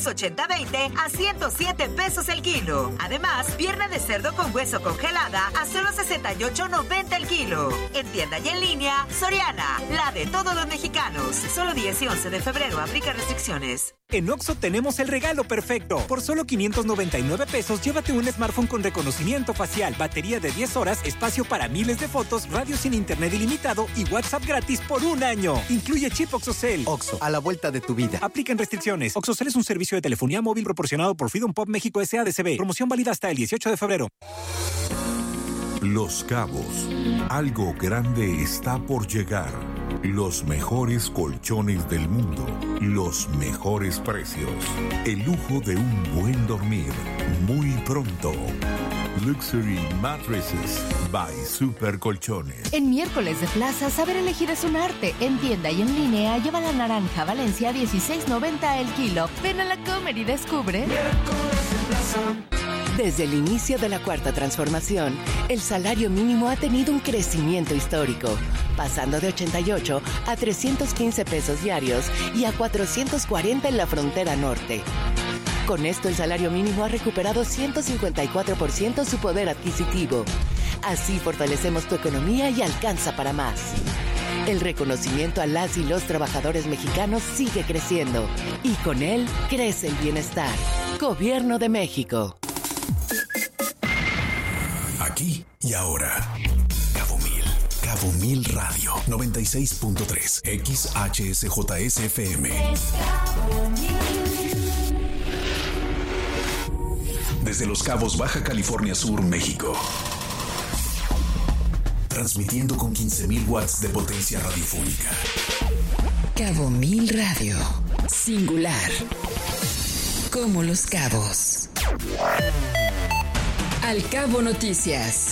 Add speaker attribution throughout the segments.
Speaker 1: 80-20 a 107 pesos el kilo. Además, pierna de cerdo con hueso congelada a solo 68.90 el kilo. En tienda y en línea, Soriana, la de todos los mexicanos. Solo 10 y 11 de febrero, aplica restricciones.
Speaker 2: En Oxxo tenemos el regalo perfecto. Por solo 599 pesos, llévate un smartphone con reconocimiento facial, batería de 10 horas, espacio para miles de fotos, radio sin internet ilimitado y WhatsApp gratis por un año. Incluye chip OXXOCEL.
Speaker 3: Oxxo, a la vuelta de tu vida.
Speaker 2: Aplican restricciones. OXXOCEL es un servicio de telefonía móvil proporcionado por Freedom Pop México S.A.D.C.B. Promoción válida hasta el 18 de febrero.
Speaker 4: Los Cabos. Algo grande está por llegar. Los mejores colchones del mundo. Los mejores precios. El lujo de un buen dormir. Muy pronto. Luxury Mattresses by Super Colchones.
Speaker 5: En miércoles de plaza, saber elegir es un arte. En tienda y en línea, lleva la naranja Valencia a 16.90 el kilo. Ven a la Comer y descubre.
Speaker 6: Miércoles de plaza. Desde el inicio de la Cuarta Transformación, el salario mínimo ha tenido un crecimiento histórico, pasando de 88 a 315 pesos diarios y a 440 en la frontera norte. Con esto, el salario mínimo ha recuperado 154% su poder adquisitivo. Así fortalecemos tu economía y alcanza para más. El reconocimiento a las y los trabajadores mexicanos sigue creciendo y con él crece el bienestar. Gobierno de México.
Speaker 7: Aquí y ahora. Cabo Mil Radio 96.3 XHSJSFM. Desde Los Cabos, Baja California Sur, México. Transmitiendo con 15.000 watts de potencia radiofónica.
Speaker 6: Cabo Mil Radio. Singular. Como Los Cabos. Al Cabo Noticias.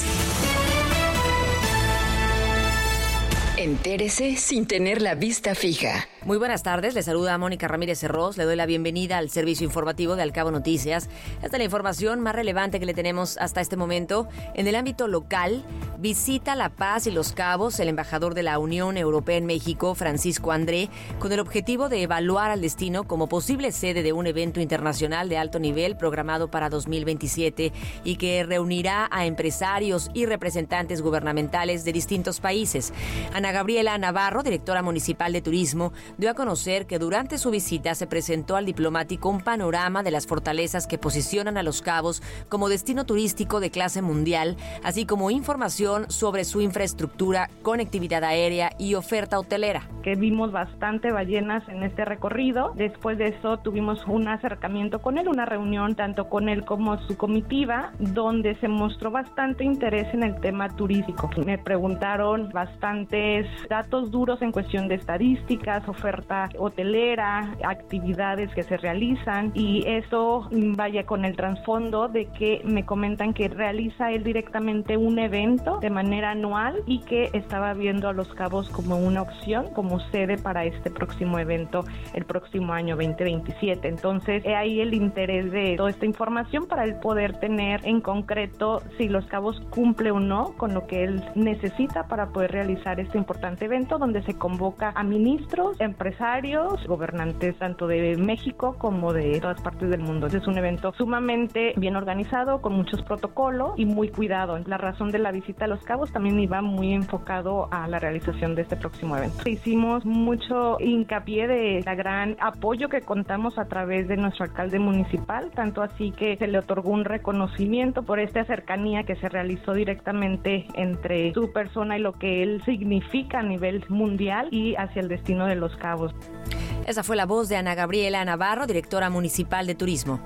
Speaker 6: Entérese sin tener la vista fija.
Speaker 8: Muy buenas tardes, le saluda Mónica Ramírez Herroz, le doy la bienvenida al servicio informativo de Al Cabo Noticias. Esta es la información más relevante que le tenemos hasta este momento. En el ámbito local, visita La Paz y Los Cabos el embajador de la Unión Europea en México, Francisco André, con el objetivo de evaluar al destino como posible sede de un evento internacional de alto nivel programado para 2027 y que reunirá a empresarios y representantes gubernamentales de distintos países. Ana Gabriela Navarro, directora municipal de turismo, dio a conocer que durante su visita se presentó al diplomático un panorama de las fortalezas que posicionan a Los Cabos como destino turístico de clase mundial, así como información sobre su infraestructura, conectividad aérea y oferta hotelera.
Speaker 9: Que vimos bastante ballenas en este recorrido. Después de eso tuvimos un acercamiento con él, una reunión tanto con él como su comitiva, donde se mostró bastante interés en el tema turístico. Me preguntaron bastantes datos duros en cuestión de estadísticas, oferta hotelera, actividades que se realizan, y eso vaya con el trasfondo de que me comentan que realiza él directamente un evento de manera anual y que estaba viendo a Los Cabos como una opción, como sede para este próximo evento el próximo año 2027. Entonces, ahí el interés de toda esta información para él poder tener en concreto si Los Cabos cumple o no con lo que él necesita para poder realizar este importante evento, donde se convoca a ministros, empresarios, gobernantes tanto de México como de todas partes del mundo. Es un evento sumamente bien organizado, con muchos protocolos y muy cuidado. La razón de la visita a Los Cabos también iba muy enfocado a la realización de este próximo evento. Hicimos mucho hincapié de la gran apoyo que contamos a través de nuestro alcalde municipal, tanto así que se le otorgó un reconocimiento por esta cercanía que se realizó directamente entre su persona y lo que él significa a nivel mundial y hacia el destino de Los Cabos.
Speaker 8: Esa fue la voz de Ana Gabriela Navarro, directora municipal de turismo.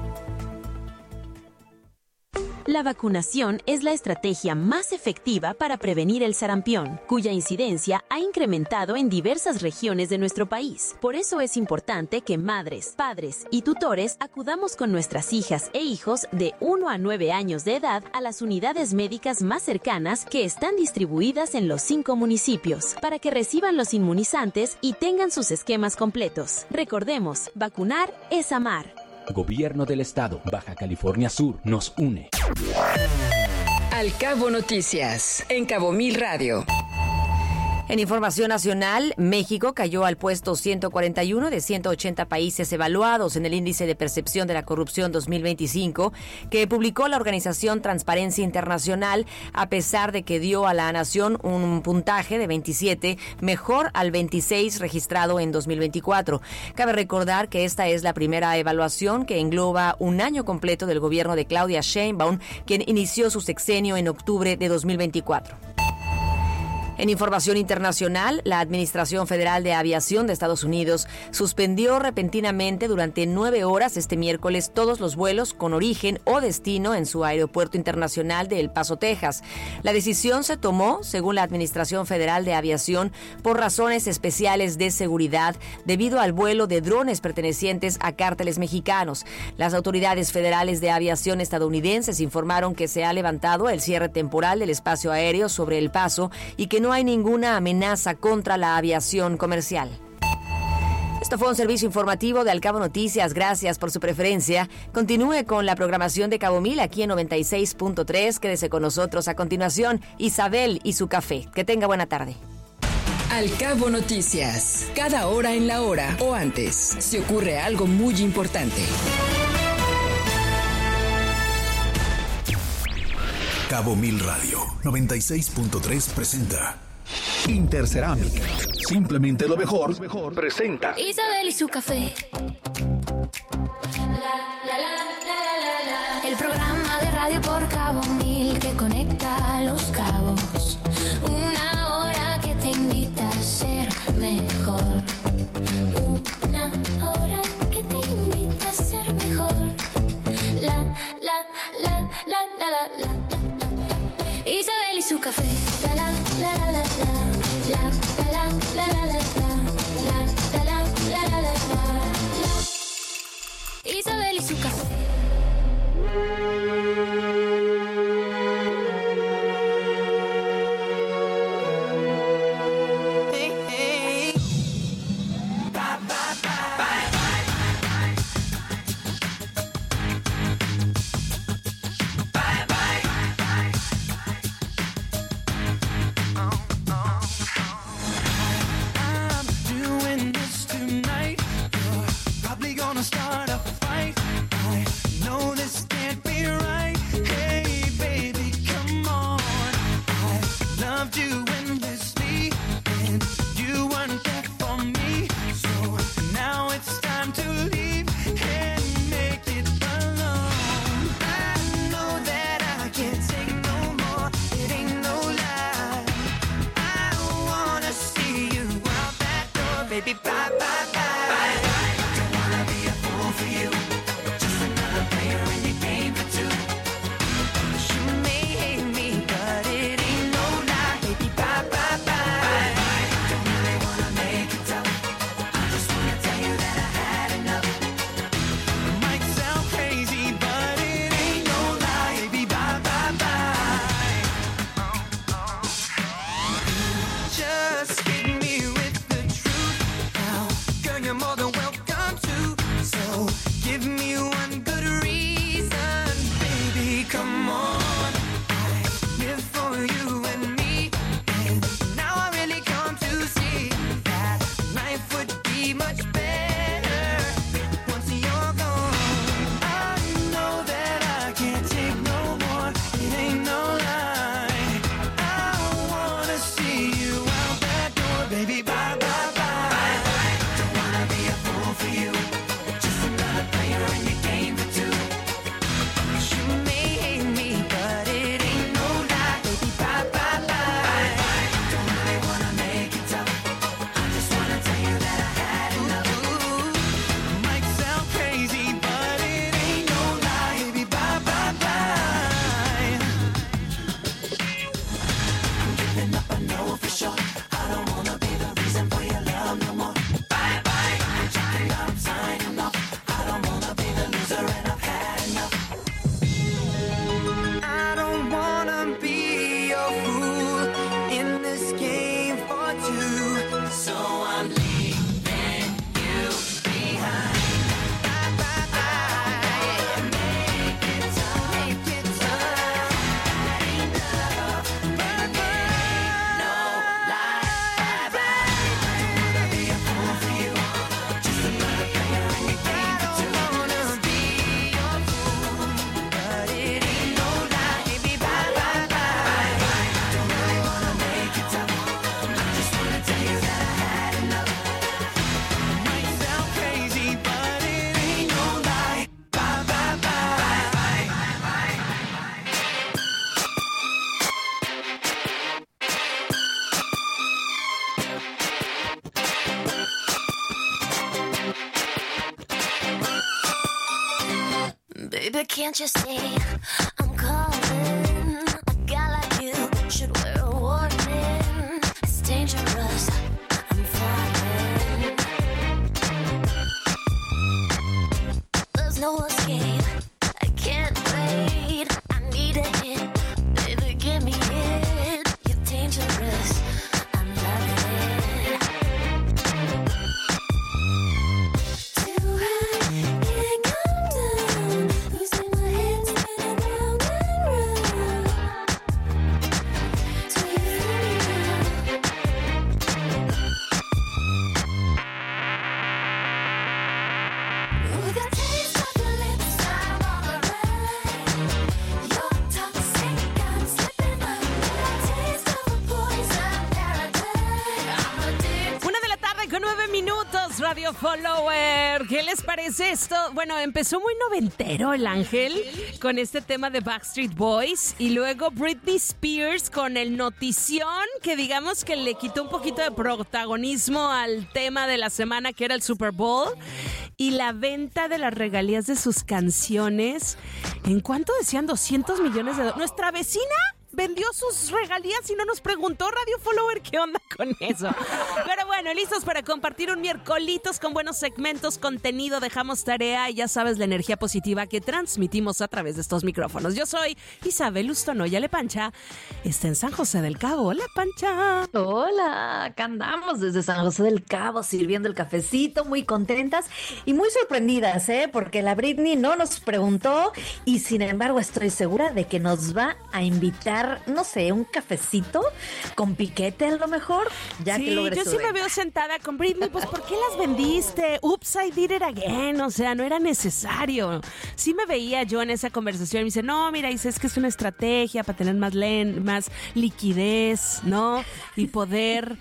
Speaker 10: La vacunación es la estrategia más efectiva para prevenir el sarampión, cuya incidencia ha incrementado en diversas regiones de nuestro país. Por eso es importante que madres, padres y tutores acudamos con nuestras hijas e hijos de 1 a 9 años de edad a las unidades médicas más cercanas que están distribuidas en los 5 municipios, para que reciban los inmunizantes y tengan sus esquemas completos. Recordemos, vacunar es amar.
Speaker 11: Gobierno del Estado, Baja California Sur, nos une.
Speaker 6: Al Cabo Noticias, en Cabo Mil Radio.
Speaker 8: En información nacional, México cayó al puesto 141 de 180 países evaluados en el Índice de Percepción de la Corrupción 2025, que publicó la organización Transparencia Internacional, a pesar de que dio a la nación un puntaje de 27, mejor al 26 registrado en 2024. Cabe recordar que esta es la primera evaluación que engloba un año completo del gobierno de Claudia Sheinbaum, quien inició su sexenio en octubre de 2024. En información internacional, la Administración Federal de Aviación de Estados Unidos suspendió repentinamente durante 9 horas este miércoles todos los vuelos con origen o destino en su aeropuerto internacional de El Paso, Texas. La decisión se tomó, según la Administración Federal de Aviación, por razones especiales de seguridad debido al vuelo de drones pertenecientes a cárteles mexicanos. Las autoridades federales de aviación estadounidenses informaron que se ha levantado el cierre temporal del espacio aéreo sobre El Paso y que no hay ninguna amenaza contra la aviación comercial. Esto fue un servicio informativo de Al Cabo Noticias. Gracias por su preferencia. Continúe con la programación de Cabo Mil aquí en 96.3. Quédese con nosotros a continuación. Isabel y su café. Que tenga buena tarde.
Speaker 3: Al Cabo Noticias. Cada hora en la hora o antes, se ocurre algo muy importante.
Speaker 7: Cabo Mil Radio 96.3 presenta
Speaker 12: Intercerámica. Simplemente lo mejor presenta
Speaker 13: Isabel y su café. El programa de radio por Cabo Mil que conecta los cabos. Una hora que te invita a ser mejor. Una hora que te invita a ser mejor. Isabel y su café. Isabel y su café.
Speaker 14: Start a fight. I know this can't be right.
Speaker 13: Baby, can't you see I'm calling? A guy like you should wear a warning. It's dangerous, I'm falling. There's no escape, I can't wait. I need a hit, baby, give me it. You're dangerous, I'm loving it. Too high, can't come down. Losing my head, spinning round and round. Do you feel me now? With a taste of your lips, I'm alright. You're toxic, I'm slipping up. With a taste of a poison paradise. I'm addicted.
Speaker 14: 1:09, Radio Follower. ¿Qué les parece esto? Bueno, empezó muy noventero el Ángel con este tema de Backstreet Boys y luego Britney Spears con el notición que digamos que le quitó un poquito de protagonismo al tema de la semana que era el Super Bowl y la venta de las regalías de sus canciones. ¿En cuánto decían? 200 millones de dólares. Nuestra vecina vendió sus regalías y no nos preguntó, Radio Follower, ¿qué onda con eso? Pero bueno, listos para compartir un miércolitos con buenos segmentos, contenido, dejamos tarea y ya sabes la energía positiva que transmitimos a través de estos micrófonos. Yo soy Isabel Ustonoya Le Pancha, está en San José del Cabo. Hola, Pancha.
Speaker 15: Hola, acá andamos desde San José del Cabo sirviendo el cafecito, muy contentas y muy sorprendidas, porque la Britney no nos preguntó y sin embargo estoy segura de que nos va a invitar, no sé, un cafecito con piquete a lo mejor, ya
Speaker 14: sí,
Speaker 15: que logres
Speaker 14: yo sí me veo sentada con Britney, pues ¿por qué las vendiste? Oops, I did it again, o sea, no era necesario. Sí me veía yo en esa conversación y me dice, no, mira, dice, es que es una estrategia para tener más liquidez, ¿no? Y poder,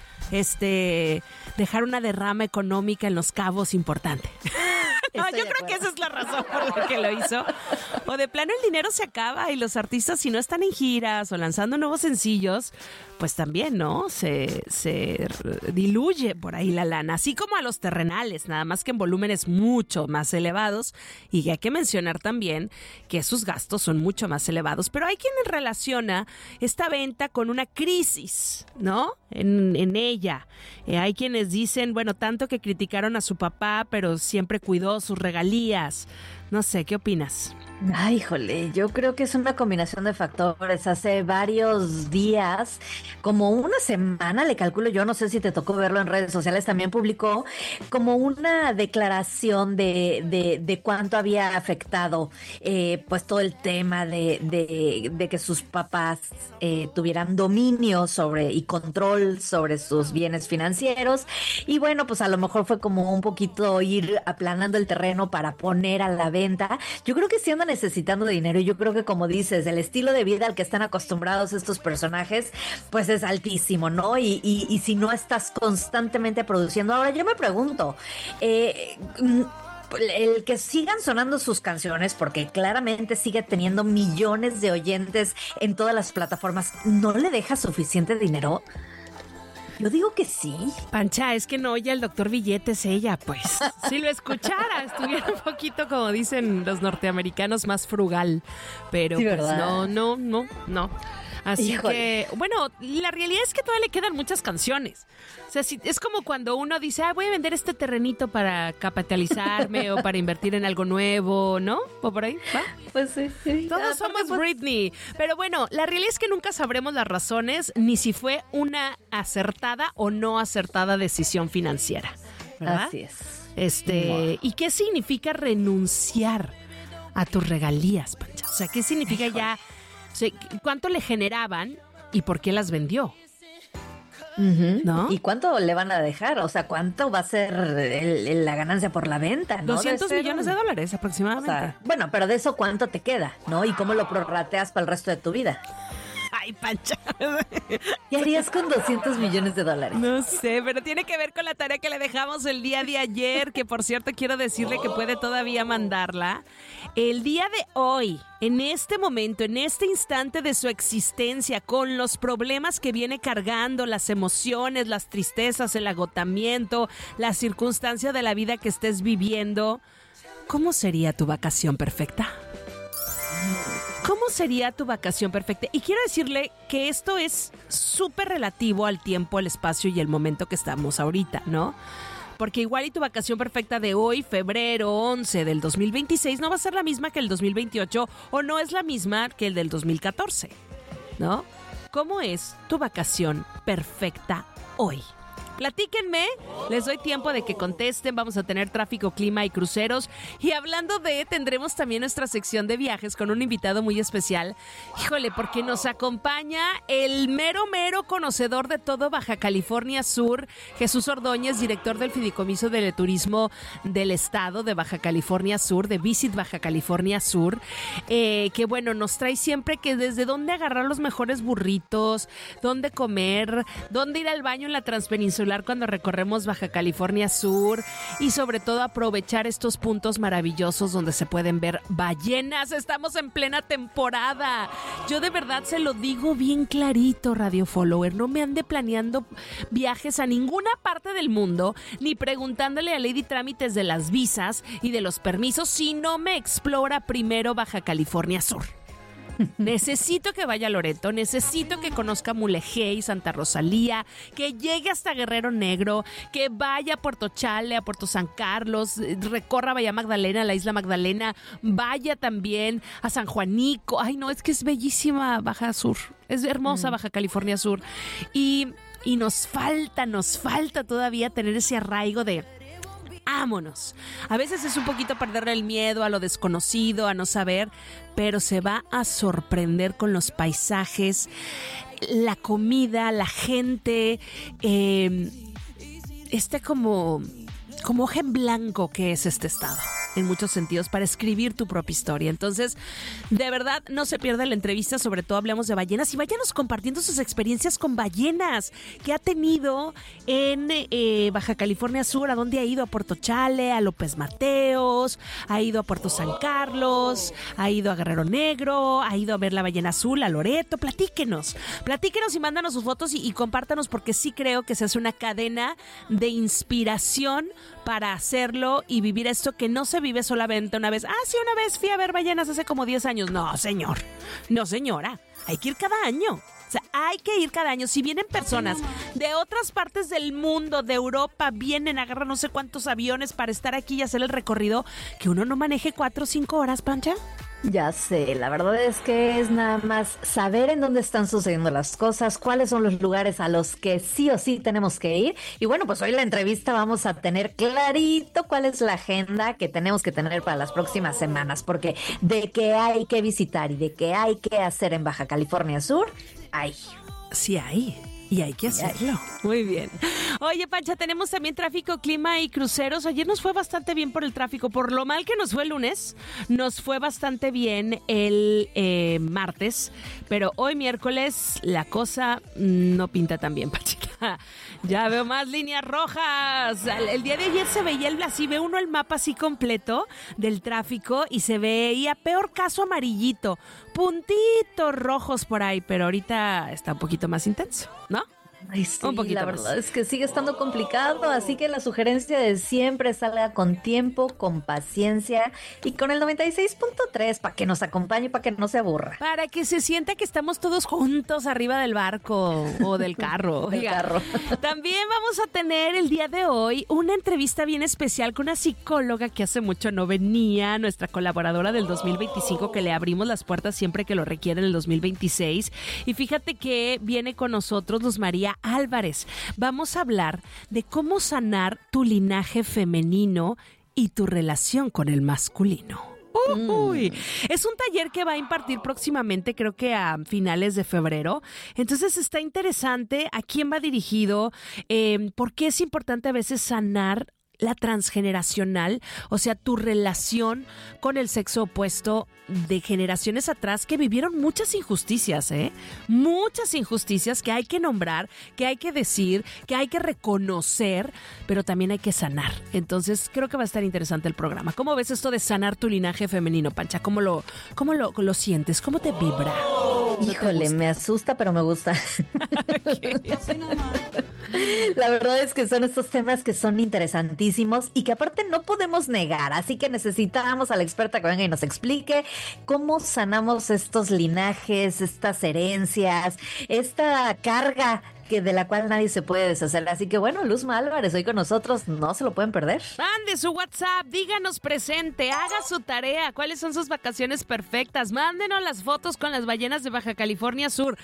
Speaker 14: dejar una derrama económica en Los Cabos importante. No, yo creo que esa es la razón por la que lo hizo. O de plano el dinero se acaba y los artistas, si no están en giras o lanzando nuevos sencillos, pues también, ¿no? Se diluye por ahí la lana. Así como a los terrenales, nada más que en volúmenes mucho más elevados. Y hay que mencionar también que sus gastos son mucho más elevados. Pero hay quien relaciona esta venta con una crisis, ¿no? En ella. Hay quienes dicen, bueno, tanto que criticaron a su papá, pero siempre cuidó sus regalías. No sé, ¿qué opinas?
Speaker 15: Ay, híjole, yo creo que es una combinación de factores. Hace varios días, como una semana, le calculo yo, no sé si te tocó verlo en redes sociales, también publicó como una declaración de cuánto había afectado pues todo el tema de que sus papás tuvieran dominio sobre y control sobre sus bienes financieros. Y bueno, pues a lo mejor fue como un poquito ir aplanando el terreno para poner a la venta. Yo creo que sí andan necesitando dinero y yo creo que, como dices, el estilo de vida al que están acostumbrados estos personajes pues es altísimo, ¿no? Y si no estás constantemente produciendo. Ahora yo me pregunto, el que sigan sonando sus canciones, porque claramente sigue teniendo millones de oyentes en todas las plataformas, ¿no le deja suficiente dinero? Yo digo que sí.
Speaker 14: Pancha, es que no oye al doctor Billetes ella, pues. Si lo escuchara, estuviera un poquito, como dicen los norteamericanos, más frugal. Pero sí, pues no. Así Híjole. Que, bueno, la realidad es que todavía le quedan muchas canciones. O sea, es como cuando uno dice, voy a vender este terrenito para capitalizarme o para invertir en algo nuevo, ¿no? ¿O por ahí? ¿Va?
Speaker 15: Pues sí.
Speaker 14: Todos somos Britney. Pero bueno, la realidad es que nunca sabremos las razones ni si fue una acertada o no acertada decisión financiera, ¿verdad?
Speaker 15: Así es.
Speaker 14: ¿Y qué significa renunciar a tus regalías, Pancha? O sea, ¿qué significa ya? O sea, ¿cuánto le generaban y por qué las vendió? ¿No?
Speaker 15: ¿Y cuánto le van a dejar? O sea, ¿cuánto va a ser la ganancia por la venta? ¿No?
Speaker 14: 200 millones de dólares aproximadamente.
Speaker 15: O sea, bueno, pero de eso, ¿cuánto te queda? ¿No? ¿Y cómo lo prorrateas para el resto de tu vida?
Speaker 14: Ay, Pancha.
Speaker 15: ¿Qué harías con 200 millones de dólares?
Speaker 14: No sé, pero tiene que ver con la tarea que le dejamos el día de ayer, que por cierto quiero decirle que puede todavía mandarla. El día de hoy, en este momento, en este instante de su existencia, con los problemas que viene cargando, las emociones, las tristezas, el agotamiento, la circunstancia de la vida que estés viviendo, ¿cómo sería tu vacación perfecta? sería tu vacación perfecta? Y quiero decirle que esto es súper relativo al tiempo, el espacio y el momento que estamos ahorita, ¿no? Porque igual y tu vacación perfecta de hoy, febrero 11 del 2026, no va a ser la misma que el 2028 o no es la misma que el del 2014, ¿no? ¿Cómo es tu vacación perfecta hoy? Platíquenme, les doy tiempo de que contesten, vamos a tener tráfico, clima y cruceros. Y hablando de, tendremos también nuestra sección de viajes con un invitado muy especial. Híjole, porque nos acompaña el mero conocedor de todo Baja California Sur, Jesús Ordóñez, director del Fideicomiso de Turismo del Estado de Baja California Sur, de Visit Baja California Sur, que bueno, nos trae siempre que desde dónde agarrar los mejores burritos, dónde comer, dónde ir al baño en la Transpeninsular cuando recorremos Baja California Sur y sobre todo aprovechar estos puntos maravillosos donde se pueden ver ballenas. Estamos en plena temporada. Yo de verdad se lo digo bien clarito, Radio Follower. No me ande planeando viajes a ninguna parte del mundo ni preguntándole a Lady Trámites de las visas y de los permisos si no me explora primero Baja California Sur. Necesito que vaya a Loreto, necesito que conozca Mulegé y Santa Rosalía, que llegue hasta Guerrero Negro, que vaya a Puerto Chale, a Puerto San Carlos, recorra Bahía Magdalena, la Isla Magdalena, vaya también a San Juanico. Ay, no, es que es bellísima Baja Sur, es hermosa Baja California Sur. Y nos falta todavía tener ese arraigo de vámonos. A veces es un poquito perderle el miedo a lo desconocido, a no saber, pero se va a sorprender con los paisajes, la comida, la gente, como hoja en blanco que es este estado, en muchos sentidos, para escribir tu propia historia. Entonces, de verdad, no se pierda la entrevista, sobre todo hablamos de ballenas y váyanos compartiendo sus experiencias con ballenas que ha tenido en Baja California Sur, a dónde ha ido, a Puerto Chale, a López Mateos, ha ido a Puerto San Carlos, ha ido a Guerrero Negro, ha ido a ver la ballena azul, a Loreto. Platíquenos y mándanos sus fotos y compártanos, porque sí creo que se hace una cadena de inspiración para hacerlo y vivir esto que no se vive solamente una vez. Sí, una vez fui a ver ballenas hace como 10 años. No, señor. No, señora. Hay que ir cada año. O sea, hay que ir cada año. Si vienen personas de otras partes del mundo, de Europa, vienen, agarran no sé cuántos aviones para estar aquí y hacer el recorrido, que uno no maneje 4 o 5 horas, Pancha.
Speaker 15: Ya sé, la verdad es que es nada más saber en dónde están sucediendo las cosas, cuáles son los lugares a los que sí o sí tenemos que ir. Y bueno, pues hoy en la entrevista vamos a tener clarito cuál es la agenda que tenemos que tener para las próximas semanas, porque de qué hay que visitar y de qué hay que hacer en Baja California Sur, hay.
Speaker 14: Sí hay. Y hay que hacerlo. Muy bien. Oye, Pancha, tenemos también tráfico, clima y cruceros. Ayer nos fue bastante bien por el tráfico. Por lo mal que nos fue el lunes, nos fue bastante bien el martes. Pero hoy miércoles la cosa no pinta tan bien, Panchita. Ya veo más líneas rojas. El día de ayer se veía así, ve uno el mapa así completo del tráfico y se veía peor caso amarillito. Puntitos rojos por ahí, pero ahorita está un poquito más intenso, ¿no?
Speaker 15: Ay, sí, un poquito la verdad es que sigue estando complicado, así que la sugerencia de siempre salga con tiempo, con paciencia y con el 96.3 para que nos acompañe, para que no se aburra.
Speaker 14: Para que se sienta que estamos todos juntos arriba del barco o del carro. También vamos a tener el día de hoy una entrevista bien especial con una psicóloga que hace mucho no venía, nuestra colaboradora del 2025, que le abrimos las puertas siempre que lo requiere en el 2026. Y fíjate que viene con nosotros Luz María Álvarez. Vamos a hablar de cómo sanar tu linaje femenino y tu relación con el masculino. Uy. Es un taller que va a impartir próximamente, creo que a finales de febrero. Entonces está interesante a quién va dirigido, por qué es importante a veces sanar la transgeneracional, o sea, tu relación con el sexo opuesto de generaciones atrás que vivieron muchas injusticias, muchas injusticias que hay que nombrar, que hay que decir, que hay que reconocer, pero también hay que sanar. Entonces, creo que va a estar interesante el programa. ¿Cómo ves esto de sanar tu linaje femenino, Pancha? ¿Cómo lo sientes? ¿Cómo te vibra?
Speaker 15: Híjole, me asusta, pero me gusta. La verdad es que son estos temas que son interesantísimos y que aparte no podemos negar, así que necesitamos a la experta que venga y nos explique cómo sanamos estos linajes, estas herencias, esta carga de la cual nadie se puede deshacer. Así que bueno, Luzma Álvarez hoy con nosotros, no se lo pueden perder.
Speaker 14: Mande su WhatsApp, díganos presente, haga su tarea, cuáles son sus vacaciones perfectas, mándenos las fotos con las ballenas de Baja California Sur.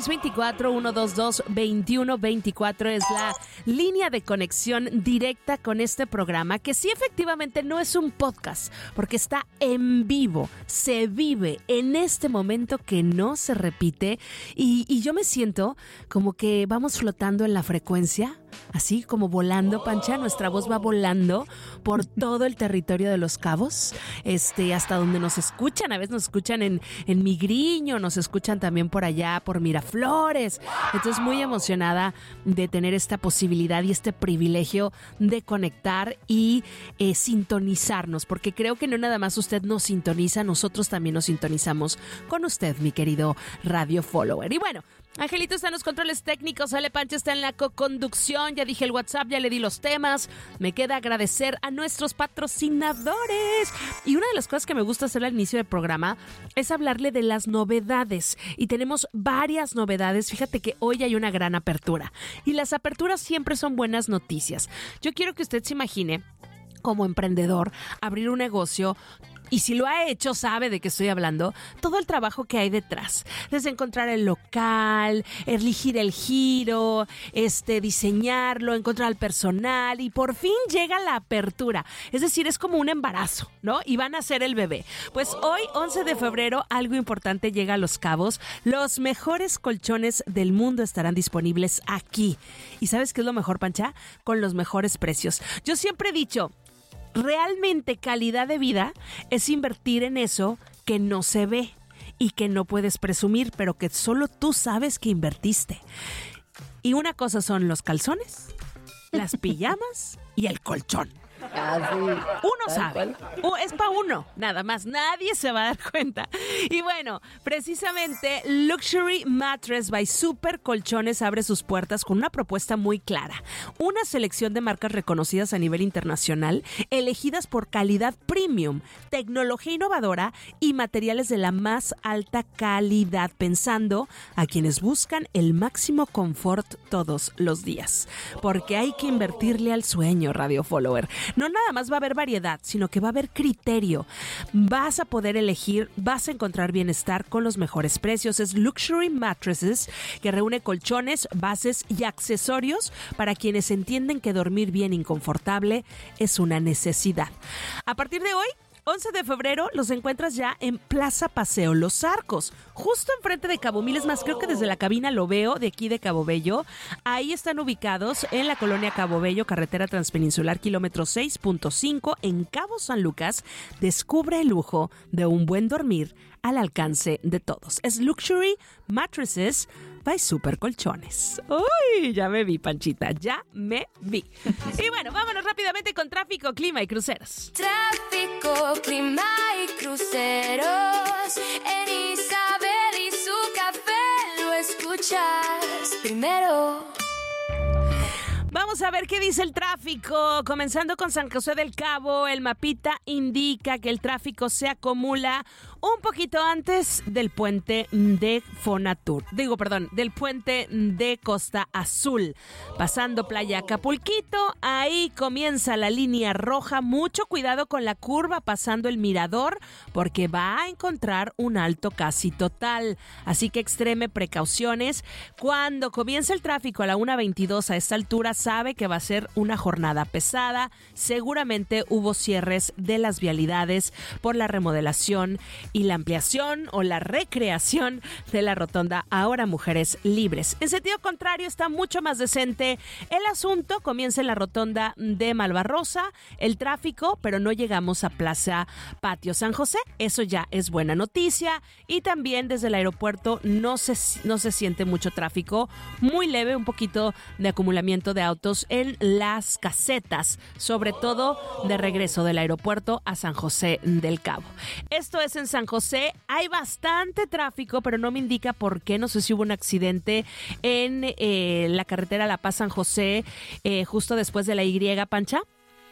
Speaker 14: 624-122-2124 es la línea de conexión directa con este programa, que sí efectivamente no es un podcast, porque está en vivo, se vive en este momento que no se repite, y yo me siento como que vamos flotando en la frecuencia, así como volando, Pancha, nuestra voz va volando por todo el territorio de Los Cabos, hasta donde nos escuchan. A veces nos escuchan en Migriño, nos escuchan también por allá, por Miraflores. Entonces, muy emocionada de tener esta posibilidad y este privilegio de conectar y sintonizarnos, porque creo que no nada más usted nos sintoniza, nosotros también nos sintonizamos con usted, mi querido Radio Follower. Y bueno, Angelito está en los controles técnicos, Ale Pancha está en la co-conducción, ya dije el WhatsApp, ya le di los temas. Me queda agradecer a nuestros patrocinadores. Y una de las cosas que me gusta hacer al inicio del programa es hablarle de las novedades. Y tenemos varias novedades. Fíjate que hoy hay una gran apertura. Y las aperturas siempre son buenas noticias. Yo quiero que usted se imagine, como emprendedor, abrir un negocio. Y si lo ha hecho, sabe de qué estoy hablando, todo el trabajo que hay detrás. Desde encontrar el local, elegir el giro, diseñarlo, encontrar al personal y por fin llega la apertura. Es decir, es como un embarazo, ¿no? Y van a ser el bebé. Pues hoy, 11 de febrero, algo importante llega a Los Cabos. Los mejores colchones del mundo estarán disponibles aquí. ¿Y sabes qué es lo mejor, Pancha? Con los mejores precios. Yo siempre he dicho, realmente calidad de vida es invertir en eso que no se ve y que no puedes presumir, pero que solo tú sabes que invertiste. Y una cosa son los calzones, las pijamas y el colchón. Uno sabe, es para uno, nada más, nadie se va a dar cuenta. Y bueno, precisamente Luxury Mattress by Super Colchones abre sus puertas con una propuesta muy clara. Una selección de marcas reconocidas a nivel internacional, elegidas por calidad premium, tecnología innovadora y materiales de la más alta calidad, pensando a quienes buscan el máximo confort todos los días. Porque hay que invertirle al sueño, Radio Follower. No nada más va a haber variedad, sino que va a haber criterio. Vas a poder elegir, vas a encontrar bienestar con los mejores precios. Es Luxury Mattresses, que reúne colchones, bases y accesorios para quienes entienden que dormir bien y confortable es una necesidad. A partir de hoy, 11 de febrero, los encuentras ya en Plaza Paseo Los Arcos, justo enfrente de Cabo Mil. Es más, creo que desde la cabina lo veo, de aquí de Cabo Bello. Ahí están ubicados en la colonia Cabo Bello, carretera transpeninsular, kilómetro 6.5, en Cabo San Lucas. Descubre el lujo de un buen dormir al alcance de todos. Es Luxury Mattresses by Super Colchones. ¡Uy! Ya me vi, Panchita, ya me vi. Y bueno, vámonos rápidamente con tráfico, clima y cruceros.
Speaker 13: Tráfico, clima y cruceros. En Isabel y su café lo escuchas primero.
Speaker 14: Vamos a ver qué dice el tráfico. Comenzando con San José del Cabo, el mapita indica que el tráfico se acumula un poquito antes del puente de Fonatur. Del puente de Costa Azul. Pasando Playa Acapulquito, ahí comienza la línea roja. Mucho cuidado con la curva pasando el mirador, porque va a encontrar un alto casi total. Así que extreme precauciones. Cuando comienza el tráfico a la 1:22 a esta altura, sabe que va a ser una jornada pesada. Seguramente hubo cierres de las vialidades por la remodelación y la ampliación o la recreación de la rotonda Ahora Mujeres Libres. En sentido contrario, está mucho más decente el asunto. Comienza en la rotonda de Malvarrosa el tráfico, pero no llegamos a Plaza Patio San José. Eso ya es buena noticia. Y también desde el aeropuerto no se siente mucho tráfico. Muy leve, un poquito de acumulamiento de autos en las casetas, sobre todo de regreso del aeropuerto a San José del Cabo. Esto es en San José. Hay bastante tráfico, pero no me indica por qué. No sé si hubo un accidente en la carretera La Paz-San José, justo después de la Y, Pancha.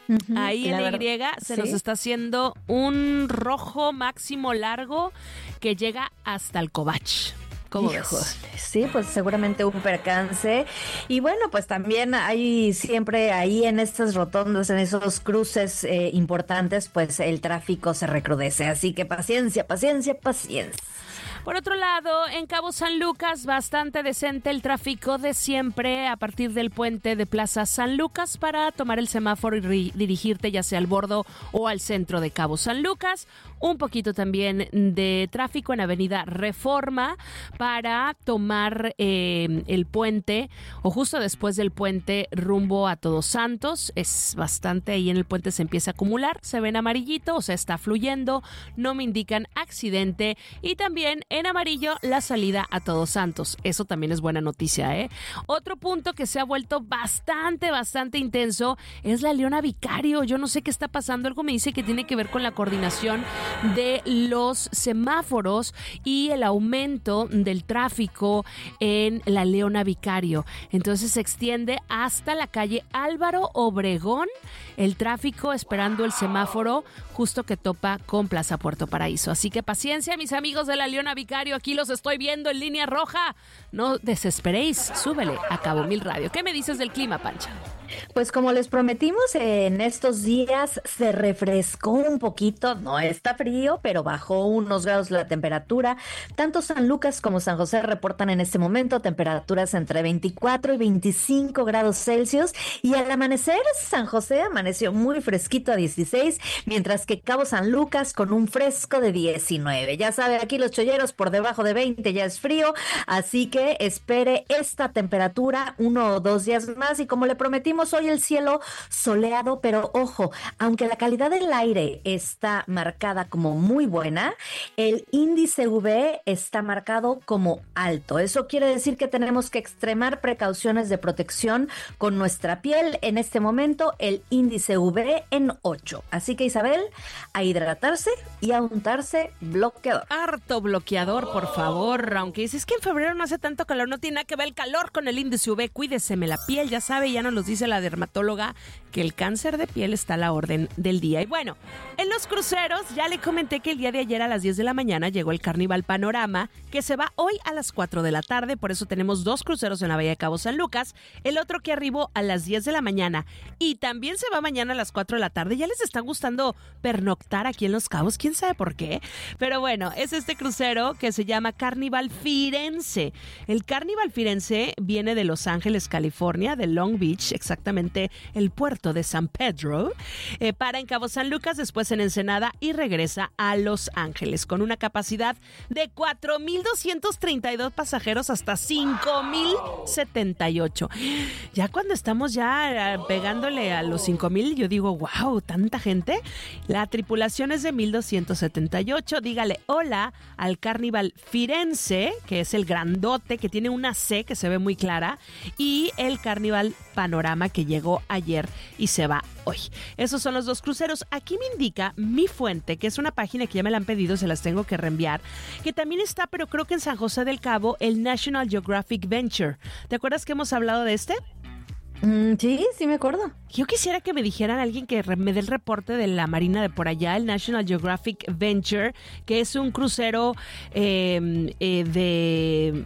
Speaker 14: Ahí en la Y se nos está haciendo un rojo máximo largo que llega hasta el Covach. ¿Cómo ves?
Speaker 15: Sí, pues seguramente un percance. Y bueno, pues también hay siempre ahí en estas rotondas, en esos cruces importantes, pues el tráfico se recrudece. Así que paciencia, paciencia, paciencia.
Speaker 14: Por otro lado, en Cabo San Lucas, bastante decente el tráfico de siempre a partir del puente de Plaza San Lucas para tomar el semáforo y dirigirte ya sea al bordo o al centro de Cabo San Lucas. Un poquito también de tráfico en Avenida Reforma para tomar el puente o justo después del puente rumbo a Todos Santos. Es bastante, ahí en el puente se empieza a acumular, se ve en amarillito, o sea, está fluyendo, no me indican accidente. Y también en amarillo la salida a Todos Santos. Eso también es buena noticia, ¿eh? Otro punto que se ha vuelto bastante intenso es la Leona Vicario. Yo no sé qué está pasando. Algo me dice que tiene que ver con la coordinación de los semáforos y el aumento del tráfico en la Leona Vicario. Entonces se extiende hasta la calle Álvaro Obregón el tráfico esperando el semáforo justo que topa con Plaza Puerto Paraíso. Así que paciencia, mis amigos de la Leona Vicario, aquí los estoy viendo en línea roja. No desesperéis, súbele a Cabo Mil Radio. ¿Qué me dices del clima, Pancha?
Speaker 15: Pues como les prometimos, en estos días se refrescó un poquito, no está frío, pero bajó unos grados la temperatura. Tanto San Lucas como San José reportan en este momento temperaturas entre 24 y 25 grados Celsius, y al amanecer San José amaneció muy fresquito a 16, mientras que Cabo San Lucas con un fresco de 19. Ya sabe, aquí los cholleros por debajo de 20 ya es frío, así que espere esta temperatura 1 o 2 días más, y como le prometimos, hoy el cielo soleado, pero ojo, aunque la calidad del aire está marcada como muy buena, el índice UV está marcado como alto. Eso quiere decir que tenemos que extremar precauciones de protección con nuestra piel. En este momento, el índice UV en 8. Así que, Isabel, a hidratarse y a untarse bloqueador.
Speaker 14: Harto bloqueador, por favor. Aunque dices que en febrero no hace tanto calor, no tiene nada que ver el calor con el índice UV. Cuídeseme la piel, ya sabe, ya nos los dice la dermatóloga que el cáncer de piel está a la orden del día. Y bueno, en los cruceros ya le comenté que el día de ayer a las 10 de la mañana llegó el Carnival Panorama, que se va hoy a las 4 de la tarde, por eso tenemos 2 cruceros en la Bahía de Cabo San Lucas, el otro que arribó a las 10 de la mañana y también se va mañana a las 4 de la tarde. Ya les está gustando pernoctar aquí en Los Cabos, quién sabe por qué, pero bueno, es este crucero que se llama Carnival Firenze. El Carnival Firenze viene de Los Ángeles, California, de Long Beach, exactamente el puerto de San Pedro, para en Cabo San Lucas, después en Ensenada y regresa a Los Ángeles con una capacidad de 4,232 pasajeros hasta 5,078. Ya cuando estamos ya pegándole a los 5,000, yo digo, wow, tanta gente. La tripulación es de 1,278. Dígale hola al Carnival Firenze, que es el grandote, que tiene una C que se ve muy clara, y el Carnival Panorama, que llegó ayer y se va hoy. Esos son los 2 cruceros. Aquí me indica mi fuente, que es una página que ya me la han pedido, se las tengo que reenviar, que también está, pero creo que en San José del Cabo, el National Geographic Venture. ¿Te acuerdas que hemos hablado de este?
Speaker 15: Sí me acuerdo.
Speaker 14: Yo quisiera que me dijeran alguien que me dé el reporte de la Marina de por allá, el National Geographic Venture, que es un crucero de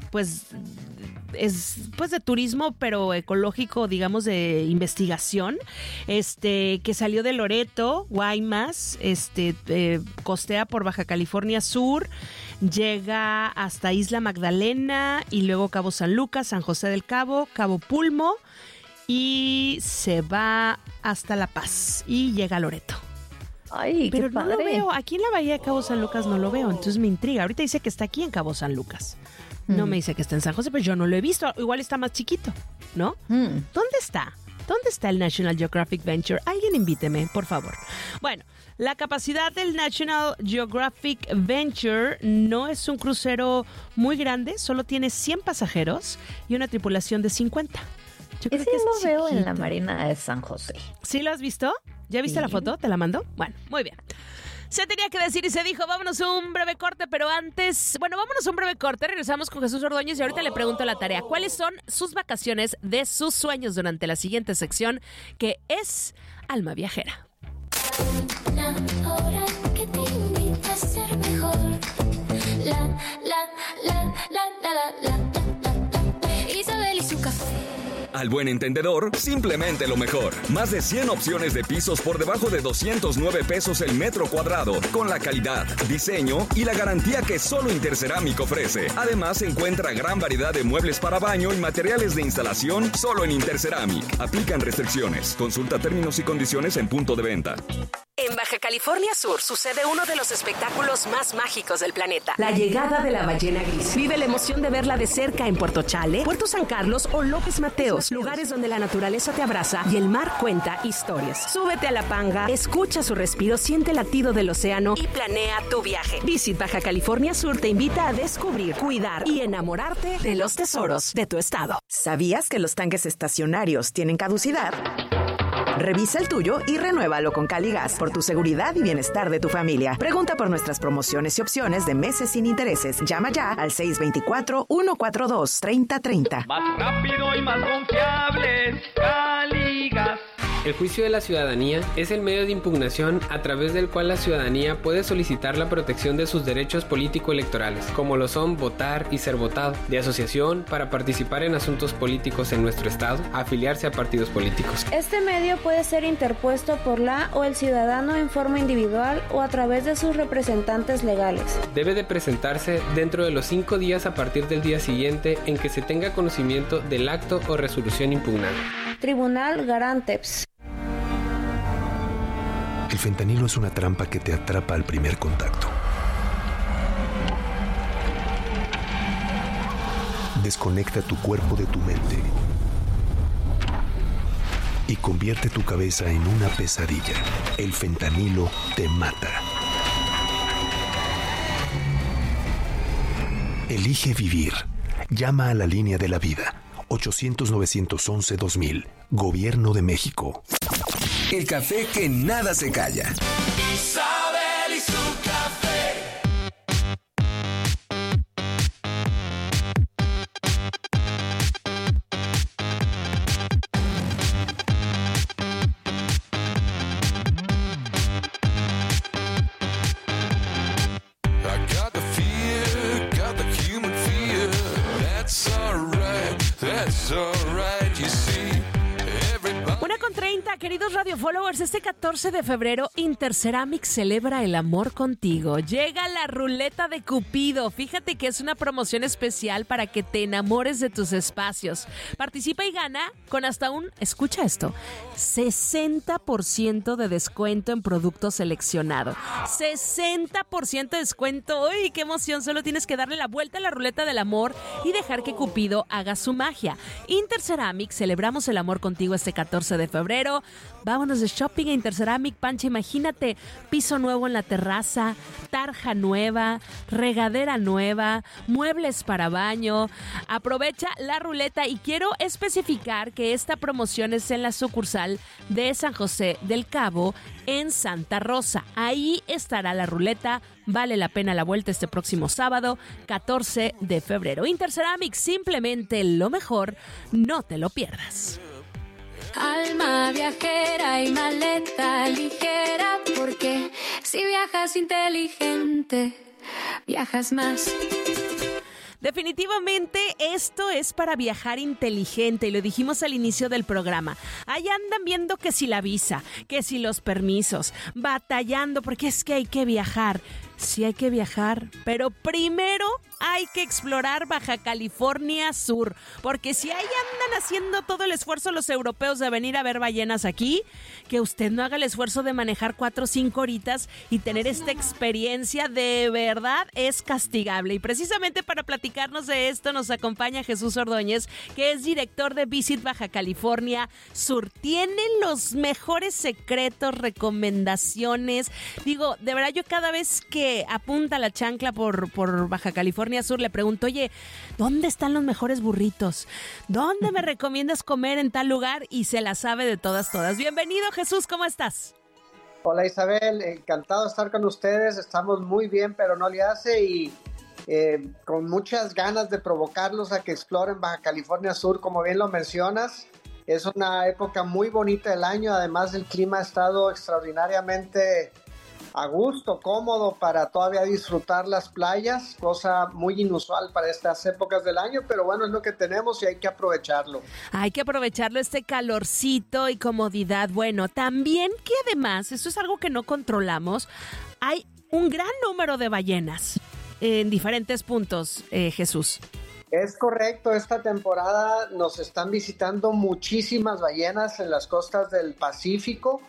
Speaker 14: turismo, pero ecológico, digamos, de investigación, que salió de Loreto, Guaymas, costea por Baja California Sur, llega hasta Isla Magdalena y luego Cabo San Lucas, San José del Cabo, Cabo Pulmo, y se va hasta La Paz y llega a Loreto.
Speaker 15: Ay,
Speaker 14: pero
Speaker 15: qué padre.
Speaker 14: No lo veo, aquí en la Bahía de Cabo San Lucas no lo veo, entonces me intriga. Ahorita dice que está aquí en Cabo San Lucas. No me dice que está en San José, pero yo no lo he visto. Igual está más chiquito, ¿no? ¿Dónde está? ¿Dónde está el National Geographic Venture? Alguien invíteme, por favor. Bueno, la capacidad del National Geographic Venture no es un crucero muy grande, solo tiene 100 pasajeros y una tripulación de 50.
Speaker 15: Ese lo veo en la Marina de San José.
Speaker 14: ¿Sí lo has visto? ¿Ya viste la foto? ¿Te la mando? Bueno, muy bien. Se tenía que decir y se dijo, vámonos a un breve corte, pero antes, vámonos a un breve corte, regresamos con Jesús Ordóñez y ahorita le pregunto la tarea, ¿cuáles son sus vacaciones de sus sueños durante la siguiente sección, que es Alma Viajera?
Speaker 13: Una hora que te invita a ser mejor. Isabel y su café.
Speaker 16: Al buen entendedor, simplemente lo mejor. Más de 100 opciones de pisos por debajo de 209 pesos el metro cuadrado, con la calidad, diseño y la garantía que solo Interceramic ofrece. Además, encuentra gran variedad de muebles para baño y materiales de instalación solo en Interceramic. Aplican restricciones. Consulta términos y condiciones en punto de venta.
Speaker 17: En Baja California Sur sucede uno de los espectáculos más mágicos del planeta.
Speaker 18: La llegada de la ballena gris.
Speaker 17: Vive la emoción de verla de cerca en Puerto Chale, Puerto San Carlos o López Mateos, lugares donde la naturaleza te abraza y el mar cuenta historias. Súbete a la panga, escucha su respiro, siente el latido del océano y planea tu viaje. Visit Baja California Sur te invita a descubrir, cuidar y enamorarte de los tesoros de tu estado.
Speaker 19: ¿Sabías que los tanques estacionarios tienen caducidad? Revisa el tuyo y renuévalo con Caligas por tu seguridad y bienestar de tu familia. Pregunta por nuestras promociones y opciones de meses sin intereses. Llama ya al 624-142-3030.
Speaker 20: Más rápido y más confiable, Caligas.
Speaker 21: El juicio de la ciudadanía es el medio de impugnación a través del cual la ciudadanía puede solicitar la protección de sus derechos político-electorales, como lo son votar y ser votado, de asociación para participar en asuntos políticos en nuestro estado, afiliarse a partidos políticos.
Speaker 22: Este medio puede ser interpuesto por la o el ciudadano en forma individual o a través de sus representantes legales.
Speaker 21: Debe de presentarse dentro de los 5 días a partir del día siguiente en que se tenga conocimiento del acto o resolución impugnada.
Speaker 22: Tribunal Garanteps.
Speaker 23: El fentanilo es una trampa que te atrapa al primer contacto. Desconecta tu cuerpo de tu mente y convierte tu cabeza en una pesadilla. El fentanilo te mata. Elige vivir. Llama a la línea de la vida. 800-911-2000. Gobierno de México.
Speaker 24: El café que nada se calla.
Speaker 13: Isabel y su café.
Speaker 25: I got the fear, got the human fear. That's alright, you see.
Speaker 14: 1:30, queridos Radio Followers, este 14 de febrero Interceramic celebra el amor contigo. Llega la ruleta de Cupido. Fíjate que es una promoción especial para que te enamores de tus espacios. Participa y gana con hasta escucha esto, 60% de descuento en productos seleccionados. 60% de descuento. ¡Uy, qué emoción! Solo tienes que darle la vuelta a la ruleta del amor y dejar que Cupido haga su magia. Interceramic, celebramos el amor contigo este 14 de febrero. Vámonos de shopping a Interceramic, Pancha. Imagínate, piso nuevo en la terraza, tarja nueva, regadera nueva, muebles para baño. Aprovecha la ruleta y quiero especificar que esta promoción es en la sucursal de San José del Cabo en Santa Rosa. Ahí estará la ruleta. Vale la pena la vuelta este próximo sábado, 14 de febrero. Interceramic, simplemente lo mejor. No te lo pierdas.
Speaker 13: Alma viajera y maleta ligera, porque si viajas inteligente, viajas más.
Speaker 14: Definitivamente esto es para viajar inteligente y lo dijimos al inicio del programa. Ahí andan viendo que si la visa, que si los permisos, batallando porque es que hay que viajar. Sí hay que viajar, pero primero hay que explorar Baja California Sur, porque si ahí andan haciendo todo el esfuerzo los europeos de venir a ver ballenas aquí, que usted no haga el esfuerzo de manejar 4 o 5 horitas y tener esta experiencia, de verdad es castigable. Y precisamente para platicarnos de esto nos acompaña Jesús Ordóñez, que es director de Visit Baja California Sur. Tiene los mejores secretos, recomendaciones. Digo, de verdad yo cada vez que que apunta la chancla por Baja California Sur, le pregunto, oye, ¿dónde están los mejores burritos? ¿Dónde me recomiendas comer en tal lugar? Y se la sabe de todas. Bienvenido, Jesús, ¿cómo estás?
Speaker 1: Hola, Isabel, encantado de estar con ustedes. Estamos muy bien, pero no le hace, y con muchas ganas de provocarlos a que exploren Baja California Sur, como bien lo mencionas. Es una época muy bonita del año, además el clima ha estado extraordinariamente a gusto, cómodo para todavía disfrutar las playas, cosa muy inusual para estas épocas del año, pero bueno, es lo que tenemos y hay que aprovecharlo.
Speaker 14: Hay que aprovecharlo, este calorcito y comodidad. Bueno, también que además, esto es algo que no controlamos, hay un gran número de ballenas en diferentes puntos, Jesús.
Speaker 1: Es correcto, esta temporada nos están visitando muchísimas ballenas en las costas del Pacífico.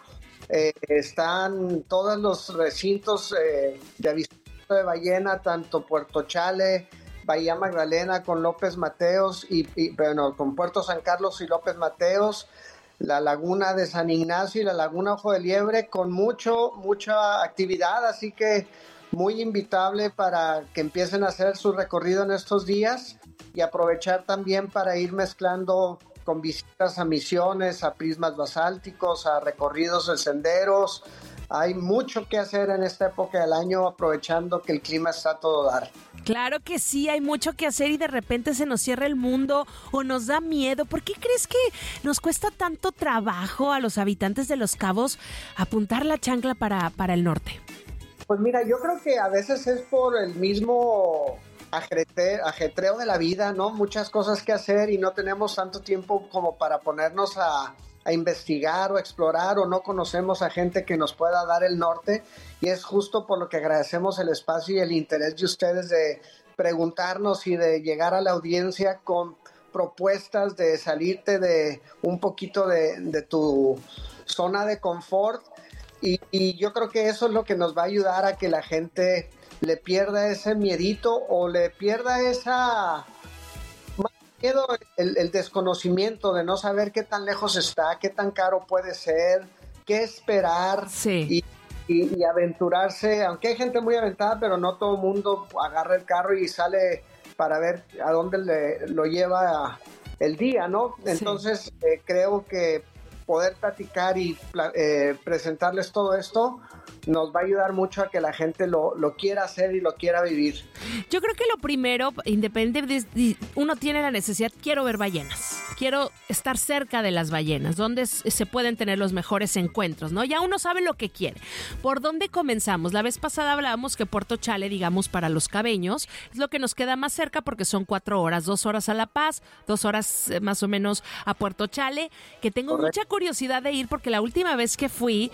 Speaker 1: Están todos los recintos de avistamiento de ballena, tanto Puerto Chale, Bahía Magdalena con López Mateos con Puerto San Carlos y López Mateos, la laguna de San Ignacio y la laguna Ojo de Liebre, con mucha actividad, así que muy invitable para que empiecen a hacer su recorrido en estos días y aprovechar también para ir mezclando con visitas a misiones, a prismas basálticos, a recorridos de senderos. Hay mucho que hacer en esta época del año, aprovechando que el clima está a todo dar.
Speaker 14: Claro que sí, hay mucho que hacer y de repente se nos cierra el mundo o nos da miedo. ¿Por qué crees que nos cuesta tanto trabajo a los habitantes de Los Cabos apuntar la chancla para el norte?
Speaker 1: Pues mira, yo creo que a veces es por el mismo ajetreo de la vida, ¿no? Muchas cosas que hacer y no tenemos tanto tiempo como para ponernos a investigar o explorar, o no conocemos a gente que nos pueda dar el norte, y es justo por lo que agradecemos el espacio y el interés de ustedes de preguntarnos y de llegar a la audiencia con propuestas de salirte de un poquito de tu zona de confort, y yo creo que eso es lo que nos va a ayudar a que la gente le pierda ese miedito o le pierda esa miedo, el desconocimiento de no saber qué tan lejos está, qué tan caro puede ser, qué esperar,
Speaker 14: sí.
Speaker 1: y aventurarse, aunque hay gente muy aventada, pero no todo el mundo agarra el carro y sale para ver a dónde lo lleva el día, ¿no? Entonces creo que poder platicar y presentarles todo esto nos va a ayudar mucho a que la gente lo quiera hacer y lo quiera vivir.
Speaker 14: Yo creo que lo primero, independiente, uno tiene la necesidad, quiero ver ballenas, quiero estar cerca de las ballenas, donde se pueden tener los mejores encuentros, ¿no? Ya uno sabe lo que quiere. ¿Por dónde comenzamos? La vez pasada hablábamos que Puerto Chale, digamos, para los cabeños, es lo que nos queda más cerca porque son 4 horas, 2 horas a La Paz, 2 horas más o menos a Puerto Chale, que tengo mucha curiosidad de ir porque la última vez que fui,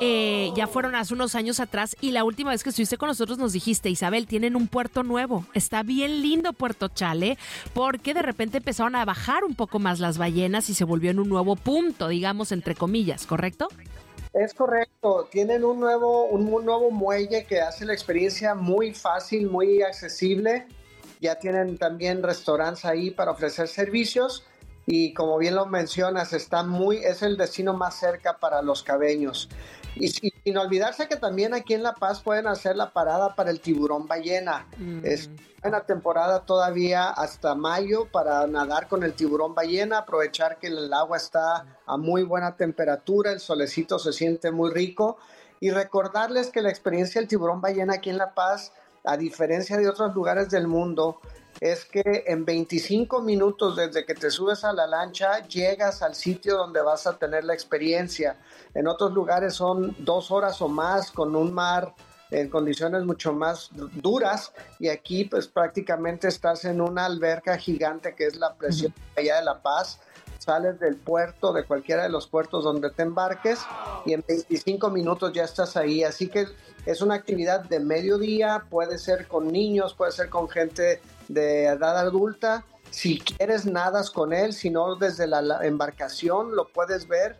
Speaker 14: ya fueron hace unos años atrás, y la última vez que estuviste con nosotros nos dijiste, Isabel, tienen un puerto nuevo, está bien lindo Puerto Chale, porque de repente empezaron a bajar un poco más las ballenas y se volvió en un nuevo punto, digamos, entre comillas, ¿correcto?
Speaker 1: Es correcto, tienen un nuevo muelle que hace la experiencia muy fácil, muy accesible. Ya tienen también restaurantes ahí para ofrecer servicios y, como bien lo mencionas, es el destino más cerca para los cabeños. Y sin olvidarse que también aquí en La Paz pueden hacer la parada para el tiburón ballena. Es una temporada todavía hasta mayo para nadar con el tiburón ballena, aprovechar que el agua está a muy buena temperatura, el solecito se siente muy rico, y recordarles que la experiencia del tiburón ballena aquí en La Paz, a diferencia de otros lugares del mundo, es que en 25 minutos desde que te subes a la lancha llegas al sitio donde vas a tener la experiencia. En otros lugares son 2 horas o más con un mar en condiciones mucho más duras, y aquí pues prácticamente estás en una alberca gigante que es la presión allá de La Paz. Sales del puerto, de cualquiera de los puertos donde te embarques, y en 25 minutos ya estás ahí. Así que es una actividad de mediodía, puede ser con niños, puede ser con gente de edad adulta. Si quieres nadas con él, si no desde la embarcación lo puedes ver.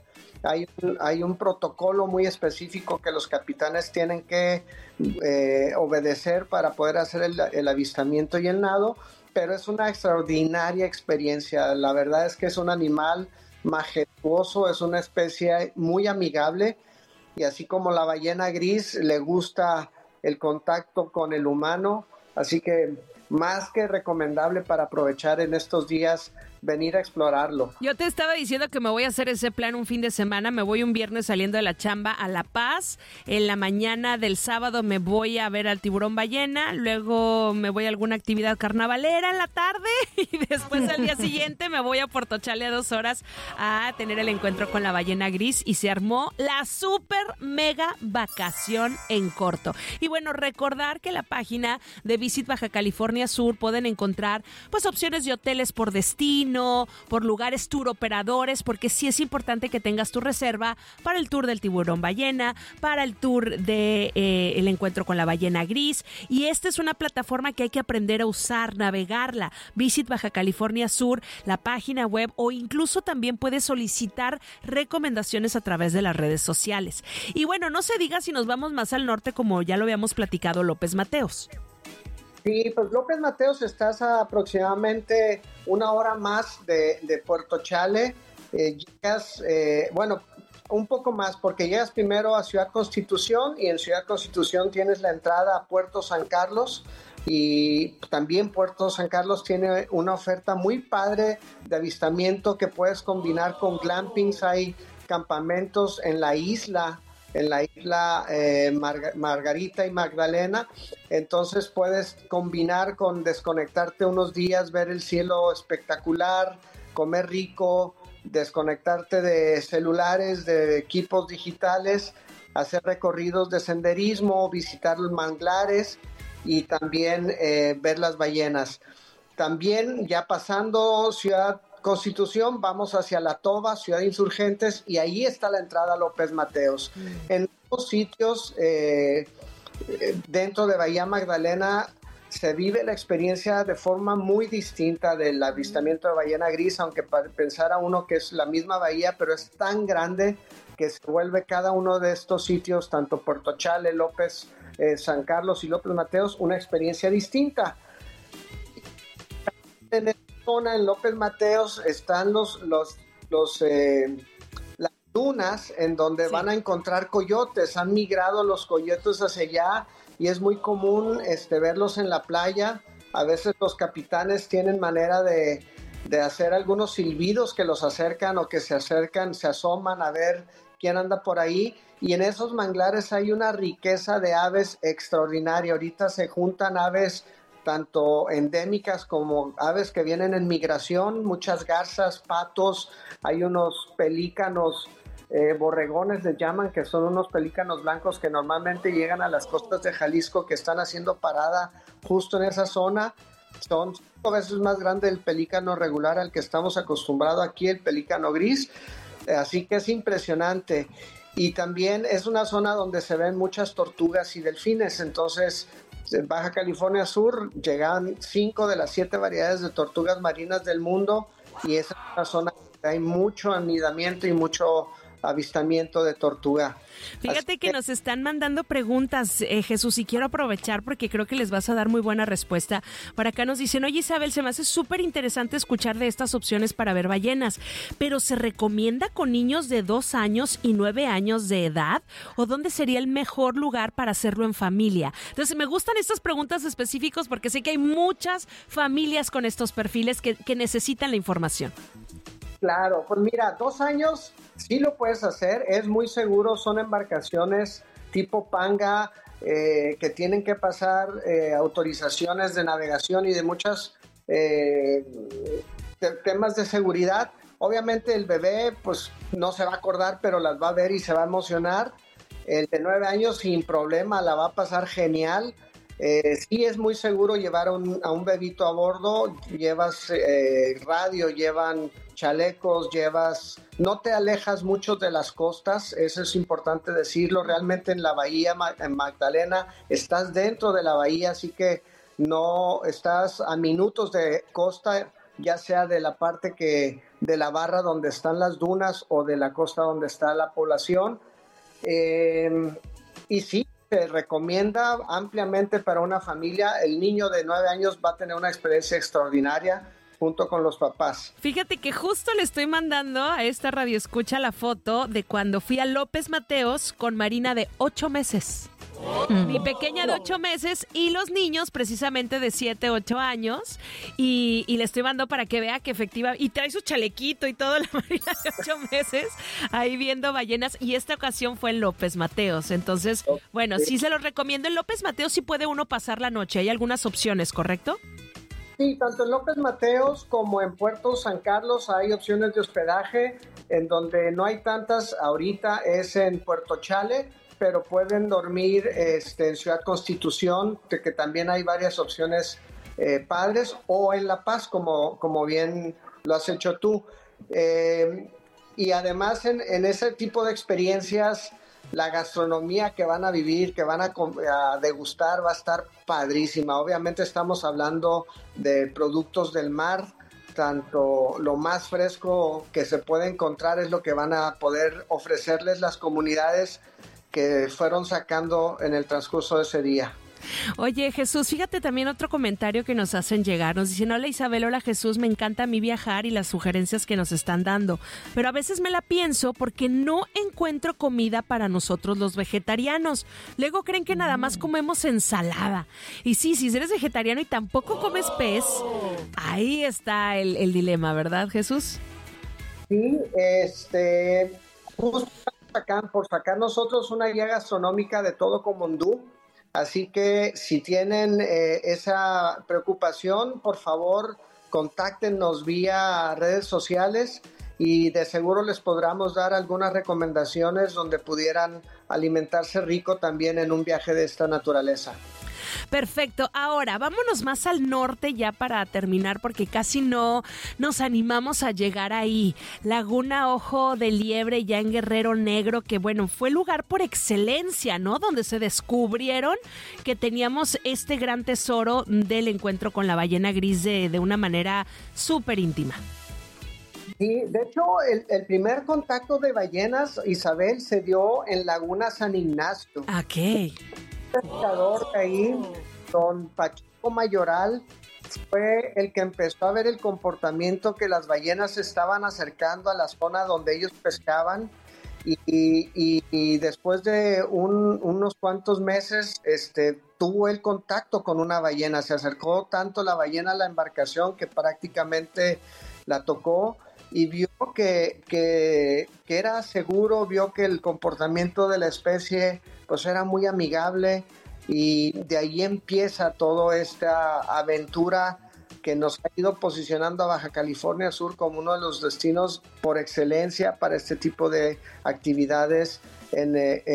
Speaker 1: Hay un protocolo muy específico que los capitanes tienen que obedecer para poder hacer el avistamiento y el nado, pero es una extraordinaria experiencia. La verdad es que es un animal majestuoso, es una especie muy amigable, y así como la ballena gris le gusta el contacto con el humano, así que más que recomendable para aprovechar en estos días venir a explorarlo.
Speaker 14: Yo te estaba diciendo que me voy a hacer ese plan un fin de semana. Me voy un viernes saliendo de la chamba a La Paz. En la mañana del sábado me voy a ver al tiburón ballena. Luego me voy a alguna actividad carnavalera en la tarde. Y después al día siguiente me voy a Puerto Chale a 2 horas a tener el encuentro con la ballena gris. Y se armó la super mega vacación en corto. Y bueno, recordar que en la página de Visit Baja California Sur pueden encontrar pues opciones de hoteles por destino, por lugares tour operadores, porque sí es importante que tengas tu reserva para el tour del tiburón ballena, para el tour de el encuentro con la ballena gris. Y esta es una plataforma que hay que aprender a usar, navegarla. Visit Baja California Sur, la página web, o incluso también puedes solicitar recomendaciones a través de las redes sociales. Y bueno, no se diga si nos vamos más al norte, como ya lo habíamos platicado, López Mateos.
Speaker 1: Sí, pues López Mateos estás a aproximadamente 1 hora más de Puerto Chale. Llegas, bueno, un poco más, porque llegas primero a Ciudad Constitución y en Ciudad Constitución tienes la entrada a Puerto San Carlos. Y también Puerto San Carlos tiene una oferta muy padre de avistamiento que puedes combinar con glampings. Hay campamentos en la isla Margarita y Magdalena, entonces puedes combinar con desconectarte unos días, ver el cielo espectacular, comer rico, desconectarte de celulares, de equipos digitales, hacer recorridos de senderismo, visitar los manglares y también ver las ballenas. También ya pasando Ciudad Constitución, vamos hacia La Toba, Ciudad de Insurgentes, y ahí está la entrada a López Mateos. En los sitios dentro de Bahía Magdalena se vive la experiencia de forma muy distinta del avistamiento de ballena gris, aunque pensara uno que es la misma bahía, pero es tan grande que se vuelve cada uno de estos sitios, tanto Puerto Chale, López, San Carlos y López Mateos, una experiencia distinta. En esta zona, en López Mateos, están las dunas en donde van a encontrar coyotes. Han migrado los coyotes hacia allá y es muy común verlos en la playa. A veces los capitanes tienen manera de hacer algunos silbidos que los acercan o que se acercan, se asoman a ver quién anda por ahí. Y en esos manglares hay una riqueza de aves extraordinaria. Ahorita se juntan aves tanto endémicas como aves que vienen en migración, muchas garzas, patos, hay unos pelícanos, borregones les llaman, que son unos pelícanos blancos que normalmente llegan a las costas de Jalisco, que están haciendo parada justo en esa zona. Son 5 veces más grande el pelícano regular al que estamos acostumbrados aquí, el pelícano gris, así que es impresionante. Y también es una zona donde se ven muchas tortugas y delfines, entonces en Baja California Sur llegan 5 de las 7 variedades de tortugas marinas del mundo, y esa es una zona donde hay mucho anidamiento y mucho avistamiento de tortuga.
Speaker 14: Fíjate que nos están mandando preguntas, Jesús, y quiero aprovechar porque creo que les vas a dar muy buena respuesta. Por acá nos dicen: oye, Isabel, se me hace súper interesante escuchar de estas opciones para ver ballenas, pero ¿se recomienda con niños de 2 años y 9 años de edad? ¿O dónde sería el mejor lugar para hacerlo en familia? Entonces, me gustan estas preguntas específicas porque sé que hay muchas familias con estos perfiles que necesitan la información.
Speaker 1: Claro, pues mira, 2 años sí lo puedes hacer, es muy seguro, son embarcaciones tipo panga que tienen que pasar autorizaciones de navegación y de muchos temas de seguridad. Obviamente el bebé pues no se va a acordar, pero las va a ver y se va a emocionar. El de 9 años sin problema la va a pasar genial. Sí es muy seguro llevar a un bebito a bordo, llevas radio, llevan chalecos, no te alejas mucho de las costas, eso es importante decirlo. Realmente en la bahía, en Magdalena, estás dentro de la bahía, así que no estás a minutos de costa, ya sea de la parte de la barra donde están las dunas o de la costa donde está la población. Y sí, se recomienda ampliamente para una familia. El niño de 9 años va a tener una experiencia extraordinaria junto con los papás.
Speaker 14: Fíjate que justo le estoy mandando a esta radioescucha la foto de cuando fui a López Mateos con Marina de 8 meses. Mi pequeña de 8 meses y los niños precisamente de 7, 8 años. Y le estoy mandando para que vea que efectivamente... Y trae su chalequito y todo, la Marina de 8 meses ahí viendo ballenas. Y esta ocasión fue en López Mateos. Entonces, bueno, sí se los recomiendo. En López Mateos sí puede uno pasar la noche. Hay algunas opciones, ¿correcto?
Speaker 1: Sí, tanto en López Mateos como en Puerto San Carlos hay opciones de hospedaje. En donde no hay tantas ahorita es en Puerto Chale, pero pueden dormir en Ciudad Constitución, que también hay varias opciones padres, o en La Paz, como bien lo has hecho tú. Y además en ese tipo de experiencias, la gastronomía que van a vivir, que van a degustar, va a estar padrísima. Obviamente estamos hablando de productos del mar, tanto lo más fresco que se puede encontrar es lo que van a poder ofrecerles las comunidades que fueron sacando en el transcurso de ese día.
Speaker 14: Oye, Jesús, fíjate también otro comentario que nos hacen llegar. Nos dicen, hola Isabel, hola Jesús, me encanta a mí viajar y las sugerencias que nos están dando. Pero a veces me la pienso porque no encuentro comida para nosotros los vegetarianos. Luego creen que nada más comemos ensalada. Y sí, si eres vegetariano y tampoco comes pez, ahí está el dilema, ¿verdad, Jesús?
Speaker 1: Sí, justo por sacar nosotros una guía gastronómica de todo Comondú. Así que si tienen esa preocupación, por favor, contáctenos vía redes sociales y de seguro les podremos dar algunas recomendaciones donde pudieran alimentarse rico también en un viaje de esta naturaleza.
Speaker 14: Perfecto. Ahora, vámonos más al norte ya para terminar, porque casi no nos animamos a llegar ahí. Laguna Ojo de Liebre, ya en Guerrero Negro, que bueno, fue lugar por excelencia, ¿no? Donde se descubrieron que teníamos este gran tesoro del encuentro con la ballena gris de una manera súper íntima.
Speaker 1: Sí, de hecho, el primer contacto de ballenas, Isabel, se dio en Laguna San Ignacio.
Speaker 14: Ok.
Speaker 1: Pescador de ahí, don Pacheco Mayoral, fue el que empezó a ver el comportamiento que las ballenas se estaban acercando a la zona donde ellos pescaban y después de unos cuantos meses tuvo el contacto con una ballena. Se acercó tanto la ballena a la embarcación que prácticamente la tocó y vio que era seguro, vio que el comportamiento de la especie pues era muy amigable y de ahí empieza toda esta aventura que nos ha ido posicionando a Baja California Sur como uno de los destinos por excelencia para este tipo de actividades en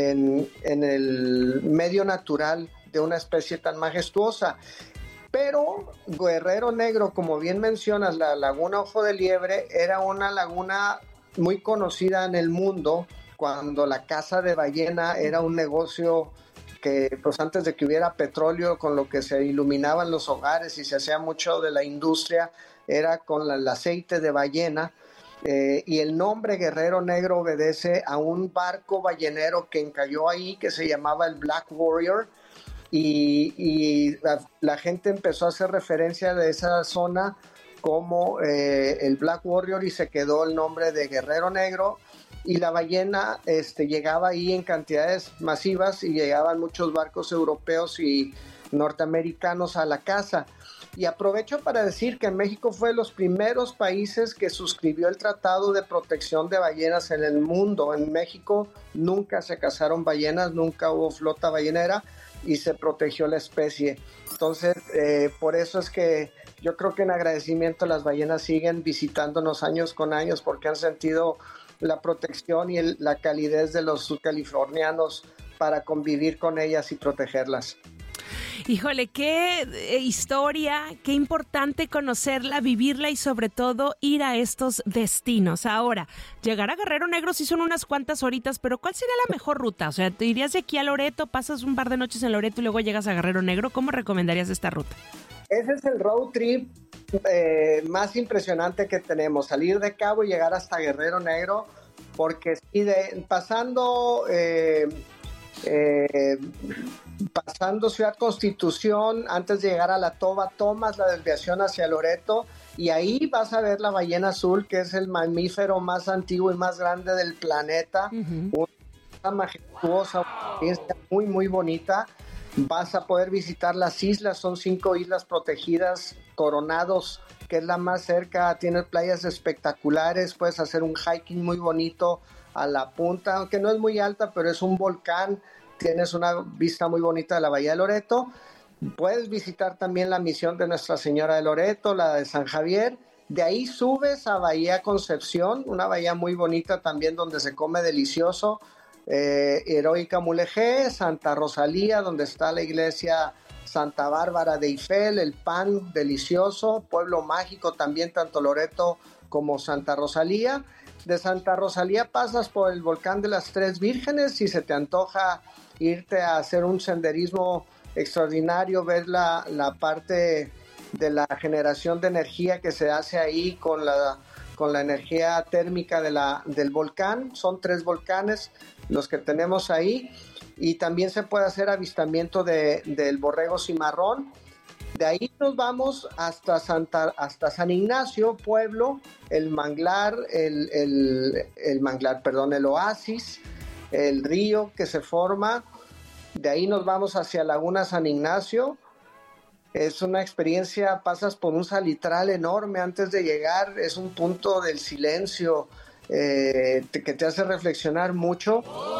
Speaker 1: el medio natural de una especie tan majestuosa. Pero Guerrero Negro, como bien mencionas, la Laguna Ojo de Liebre era una laguna muy conocida en el mundo cuando la caza de ballena era un negocio que pues antes de que hubiera petróleo, con lo que se iluminaban los hogares y se hacía mucho de la industria, era con el aceite de ballena. Y el nombre Guerrero Negro obedece a un barco ballenero que encalló ahí que se llamaba el Black Warrior, y la gente empezó a hacer referencia de esa zona como el Black Warrior y se quedó el nombre de Guerrero Negro. Y la ballena llegaba ahí en cantidades masivas y llegaban muchos barcos europeos y norteamericanos a la caza. Y aprovecho para decir que México fue de los primeros países que suscribió el Tratado de Protección de Ballenas en el mundo. En México nunca se cazaron ballenas, nunca hubo flota ballenera y se protegió la especie. Entonces, por eso es que yo creo que en agradecimiento las ballenas siguen visitándonos años con años porque han sentido la protección y la calidez de los subcalifornianos para convivir con ellas y protegerlas.
Speaker 14: Híjole, qué historia, qué importante conocerla, vivirla y sobre todo ir a estos destinos. Ahora, llegar a Guerrero Negro sí son unas cuantas horitas, pero ¿cuál sería la mejor ruta? O sea, ¿te irías de aquí a Loreto, pasas un par de noches en Loreto y luego llegas a Guerrero Negro? ¿Cómo recomendarías esta ruta?
Speaker 1: Ese es el road trip más impresionante que tenemos, salir de Cabo y llegar hasta Guerrero Negro, porque si pasando Ciudad Constitución, antes de llegar a La Toba, tomas la desviación hacia Loreto y ahí vas a ver la ballena azul, que es el mamífero más antiguo y más grande del planeta. majestuosa, una experiencia muy, muy bonita. Vas a poder visitar las islas, son 5 islas protegidas, Coronados, que es la más cerca, tiene playas espectaculares, puedes hacer un hiking muy bonito a la punta, aunque no es muy alta, pero es un volcán, tienes una vista muy bonita de la Bahía de Loreto. Puedes visitar también la misión de Nuestra Señora de Loreto, la de San Javier. De ahí subes a Bahía Concepción, una bahía muy bonita también donde se come delicioso. Heroica Mulegé, Santa Rosalía, donde está la iglesia Santa Bárbara de Ifel, el pan delicioso, pueblo mágico también, tanto Loreto como Santa Rosalía. De Santa Rosalía pasas por el volcán de las Tres Vírgenes, si se te antoja irte a hacer un senderismo extraordinario, ver la parte de la generación de energía que se hace ahí con la energía térmica del volcán. Son 3 volcanes los que tenemos ahí, y también se puede hacer avistamiento del borrego cimarrón. De ahí nos vamos hasta San Ignacio, pueblo, el manglar, el oasis, el río que se forma. De ahí nos vamos hacia Laguna San Ignacio. Es una experiencia, pasas por un salitral enorme antes de llegar, es un punto del silencio que te hace reflexionar mucho.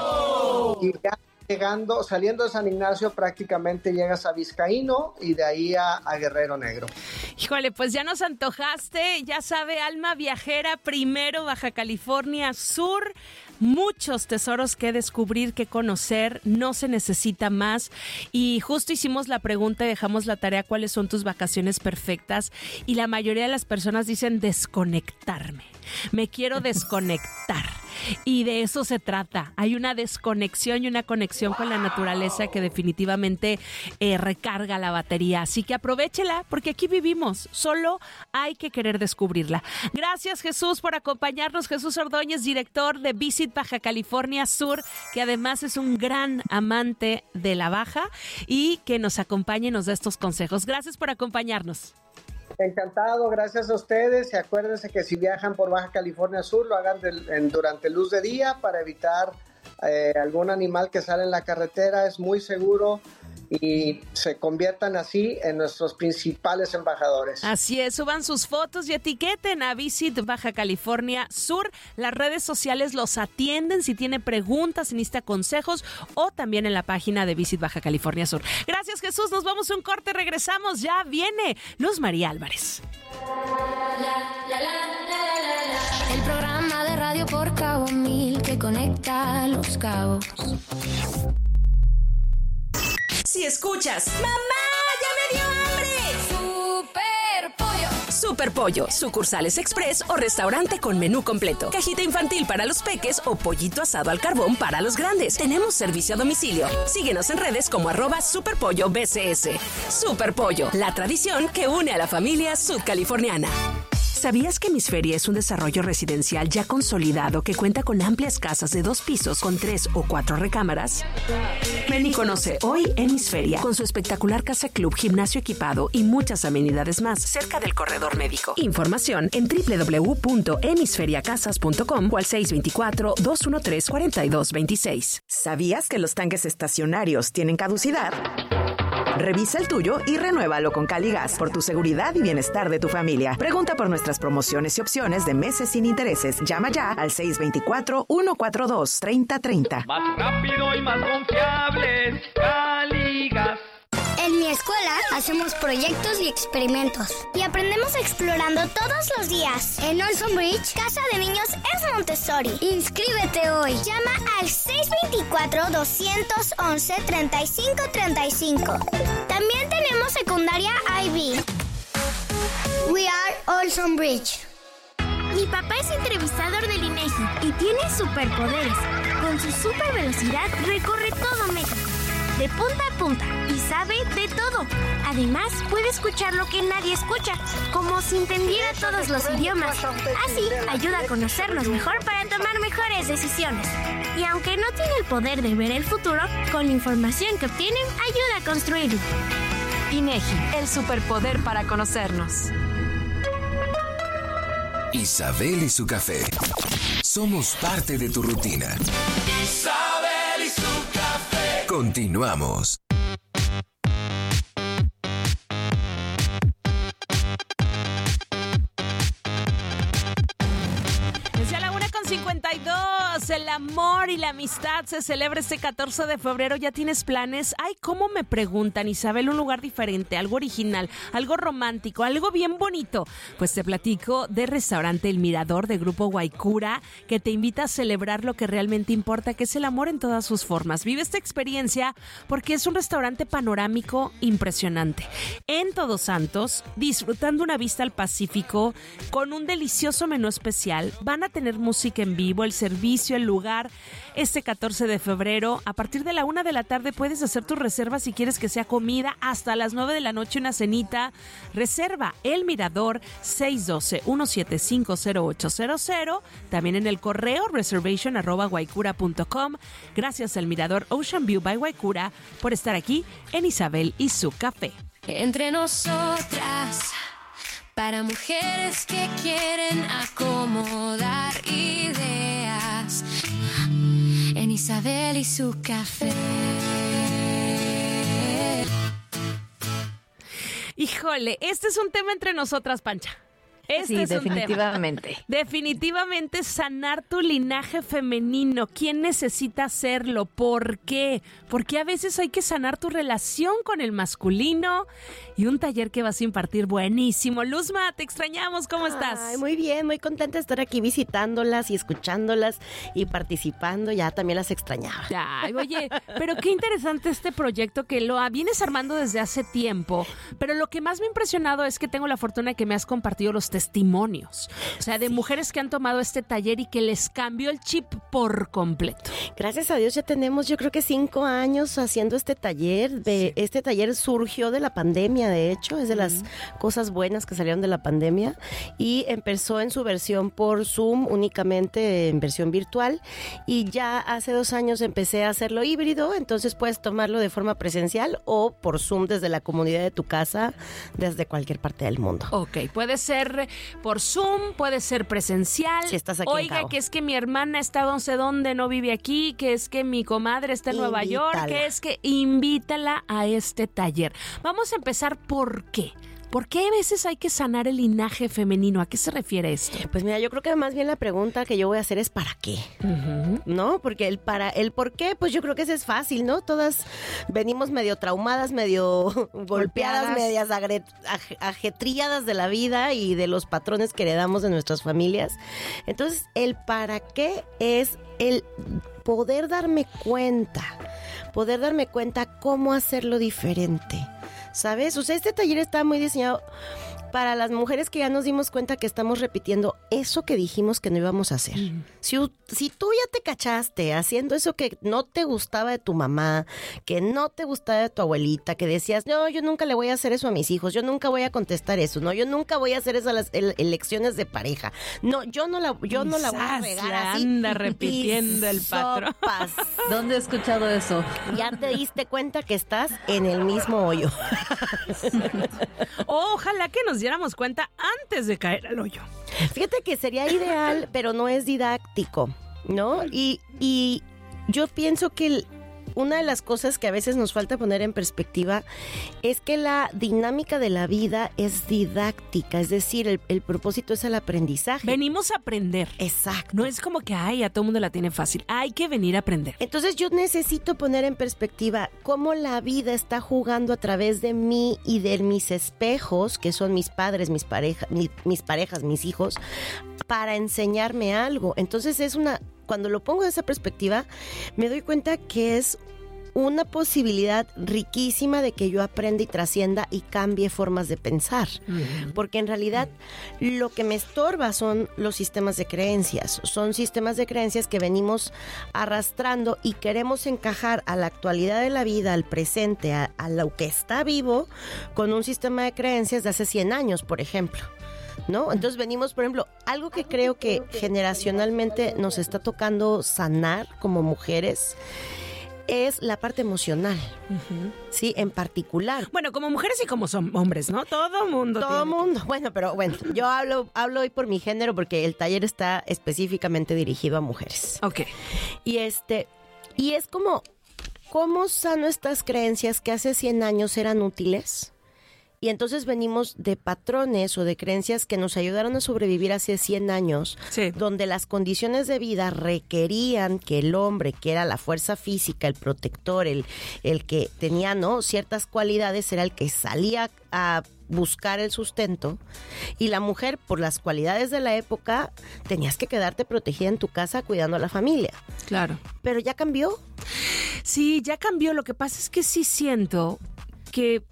Speaker 1: Y ya saliendo de San Ignacio, prácticamente llegas a Vizcaíno y de ahí a Guerrero Negro.
Speaker 14: Híjole, pues ya nos antojaste, ya sabe, alma viajera, primero Baja California Sur. Muchos tesoros que descubrir, que conocer, no se necesita más. Y justo hicimos la pregunta y dejamos la tarea, ¿cuáles son tus vacaciones perfectas? Y la mayoría de las personas dicen desconectarme. Me quiero desconectar. Y de eso se trata. Hay una desconexión y una conexión con la naturaleza que definitivamente recarga la batería. Así que aprovéchela, porque aquí vivimos. Solo hay que querer descubrirla. Gracias, Jesús, por acompañarnos. Jesús Ordóñez, director de Visit Baja California Sur, que además es un gran amante de la Baja y que nos acompaña y nos da estos consejos. Gracias por acompañarnos.
Speaker 1: Encantado, gracias a ustedes, y acuérdense que si viajan por Baja California Sur lo hagan durante luz de día para evitar algún animal que sale en la carretera, es muy seguro y se conviertan así en nuestros principales embajadores.
Speaker 14: Así es, suban sus fotos y etiqueten a Visit Baja California Sur. Las redes sociales los atienden si tiene preguntas, si necesita consejos, o también en la página de Visit Baja California Sur. Gracias, Jesús, nos vamos a un corte, regresamos, ya viene Luz María Álvarez.
Speaker 13: El programa de radio por Cabo Mil que conecta los cabos.
Speaker 3: Si escuchas, ¡mamá, ya me dio hambre!
Speaker 13: ¡Super Pollo!
Speaker 3: Super Pollo, sucursales express o restaurante con menú completo. Cajita infantil para los peques o pollito asado al carbón para los grandes. Tenemos servicio a domicilio. Síguenos en redes como @superpollobcs. Super Pollo, la tradición que une a la familia sudcaliforniana.
Speaker 17: ¿Sabías que Hemisferia es un desarrollo residencial ya consolidado que cuenta con amplias casas de 2 pisos con 3 o 4 recámaras? Ven y conoce hoy Hemisferia, con su espectacular casa club, gimnasio equipado y muchas amenidades más, cerca del corredor médico. Información en www.hemisferiacasas.com o al 624-213-4226.
Speaker 19: ¿Sabías que los tanques estacionarios tienen caducidad? Revisa el tuyo y renuévalo con Caligas por tu seguridad y bienestar de tu familia. Pregunta por nuestras promociones y opciones de meses sin intereses. Llama ya al 624-142-3030.
Speaker 20: Más rápido y más confiables, Caligas.
Speaker 2: En mi escuela hacemos proyectos y experimentos y aprendemos explorando todos los días. En Olson Bridge, Casa de Niños es Montessori. Inscríbete hoy. Llama al 624-211-3535. También tenemos secundaria IB. We are Olson Bridge.
Speaker 4: Mi papá es entrevistador del INEGI y tiene superpoderes. Con su super velocidad recorre todo México, de punta a punta, y sabe de todo. Además, puede escuchar lo que nadie escucha, como si entendiera todos los idiomas. Así, ayuda a conocernos mejor para tomar mejores decisiones. Y aunque no tiene el poder de ver el futuro, con la información que obtiene, ayuda a construirlo.
Speaker 3: INEGI, el superpoder para conocernos.
Speaker 24: Isabel y su café. Somos parte de tu rutina.
Speaker 20: Isabel
Speaker 24: Continuamos.
Speaker 14: Desde la 1:52, el amor y la amistad se celebra este 14 de febrero. ¿Ya tienes planes? Ay, ¿cómo me preguntan, Isabel? Un lugar diferente, algo original, algo romántico, algo bien bonito. Pues te platico de Restaurante El Mirador de Grupo Guaycura, que te invita a celebrar lo que realmente importa, que es el amor en todas sus formas. Vive esta experiencia porque es un restaurante panorámico impresionante. En Todos Santos, disfrutando una vista al Pacífico, con un delicioso menú especial. Van a tener música en vivo, el servicio, el lugar. Este 14 de febrero, a partir de la 1 de la tarde, puedes hacer tus reservas si quieres que sea comida. Hasta las 9 de la noche, una cenita. Reserva El Mirador 612-175-0800. También en el correo reservation@guaycura.com. Gracias al Mirador Ocean View by Guaycura por estar aquí en Isabel y su café.
Speaker 13: Entre nosotras, para mujeres que quieren acomodar ideas, en Isabel y su café.
Speaker 14: Híjole, este es un tema entre nosotras, Pancha.
Speaker 15: Sí,
Speaker 14: Es
Speaker 15: definitivamente.
Speaker 14: un tema. Definitivamente sanar tu linaje femenino. ¿Quién necesita hacerlo? ¿Por qué? Porque a veces hay que sanar tu relación con el masculino y un taller que vas a impartir buenísimo. Luzma, te extrañamos. ¿Cómo estás?
Speaker 5: Ay, muy bien, muy contenta de estar aquí visitándolas y escuchándolas y participando. Ya también las extrañaba.
Speaker 14: Ay, oye, pero qué interesante este proyecto que lo vienes armando desde hace tiempo. Pero lo que más me ha impresionado es que tengo la fortuna de que me has compartido los testimonios. O sea, de mujeres que han tomado este taller y que les cambió el chip por completo.
Speaker 5: Gracias a Dios ya tenemos, yo creo que 5 años haciendo este taller. Este taller surgió de la pandemia, de hecho, es de las cosas buenas que salieron de la pandemia, y empezó en su versión por Zoom, únicamente en versión virtual, y ya hace 2 años empecé a hacerlo híbrido, entonces puedes tomarlo de forma presencial o por Zoom desde la comunidad de tu casa, desde cualquier parte del mundo.
Speaker 14: Ok, puede ser por Zoom, puede ser presencial.
Speaker 5: Si estás aquí en
Speaker 14: Oiga,
Speaker 5: Cabo.
Speaker 14: que es que mi hermana está no sé dónde, no vive aquí, que es que mi comadre está en Nueva York, que es que invítala a este taller. Vamos a empezar por qué. ¿Por qué a veces hay que sanar el linaje femenino? ¿A qué se refiere esto?
Speaker 5: Pues mira, yo creo que más bien la pregunta que yo voy a hacer es ¿para qué? ¿No? Porque el por qué, pues yo creo que ese es fácil, ¿no? Todas venimos medio traumadas, medio golpeadas, medias ajetreadas de la vida y de los patrones que heredamos de nuestras familias. Entonces, el para qué es el poder darme cuenta cómo hacerlo diferente. ¿Sabes? O sea, este taller está muy diseñado para las mujeres que ya nos dimos cuenta que estamos repitiendo eso que dijimos que no íbamos a hacer. Si tú ya te cachaste haciendo eso que no te gustaba de tu mamá, que no te gustaba de tu abuelita, que decías, no, yo nunca le voy a hacer eso a mis hijos, yo nunca voy a contestar eso, no, yo nunca voy a hacer eso a las elecciones de pareja, no, yo no la voy a regar así.
Speaker 14: Anda repitiendo el patrón.
Speaker 15: ¿Dónde he escuchado eso?
Speaker 5: Ya te diste cuenta que estás en el mismo hoyo.
Speaker 14: Ojalá que nos diéramos cuenta antes de caer al hoyo.
Speaker 5: Fíjate que sería ideal, pero no es didáctico, ¿no? Y yo pienso que una de las cosas que a veces nos falta poner en perspectiva es que la dinámica de la vida es didáctica, es decir, el propósito es el aprendizaje.
Speaker 14: Venimos a aprender.
Speaker 5: Exacto.
Speaker 14: No es como que, ay, a todo mundo la tiene fácil. Hay que venir a aprender.
Speaker 5: Entonces yo necesito poner en perspectiva cómo la vida está jugando a través de mí y de mis espejos, que son mis padres, mis parejas, mis hijos, para enseñarme algo. Entonces cuando lo pongo de esa perspectiva, me doy cuenta que es una posibilidad riquísima de que yo aprenda y trascienda y cambie formas de pensar. Porque en realidad lo que me estorba son los sistemas de creencias. Son sistemas de creencias que venimos arrastrando y queremos encajar a la actualidad de la vida, al presente, a lo que está vivo, con un sistema de creencias de hace 100 años, por ejemplo, ¿no? Entonces venimos, por ejemplo, algo que creo que generacionalmente nos está tocando sanar como mujeres es la parte emocional, sí, en particular.
Speaker 14: Bueno, como mujeres y como son hombres, ¿no? Todo mundo.
Speaker 5: Bueno, pero bueno, yo hablo hoy por mi género porque el taller está específicamente dirigido a mujeres.
Speaker 14: Ok.
Speaker 5: Y es como ¿cómo sano estas creencias que hace 100 años eran útiles? Y entonces venimos de patrones o de creencias que nos ayudaron a sobrevivir hace 100 años, donde las condiciones de vida requerían que el hombre, que era la fuerza física, el protector, el que tenía, ¿no?, ciertas cualidades, era el que salía a buscar el sustento, y la mujer, por las cualidades de la época, tenías que quedarte protegida en tu casa cuidando a la familia.
Speaker 14: Claro.
Speaker 5: Pero ya cambió.
Speaker 14: Sí, ya cambió. Lo que pasa es que sí siento que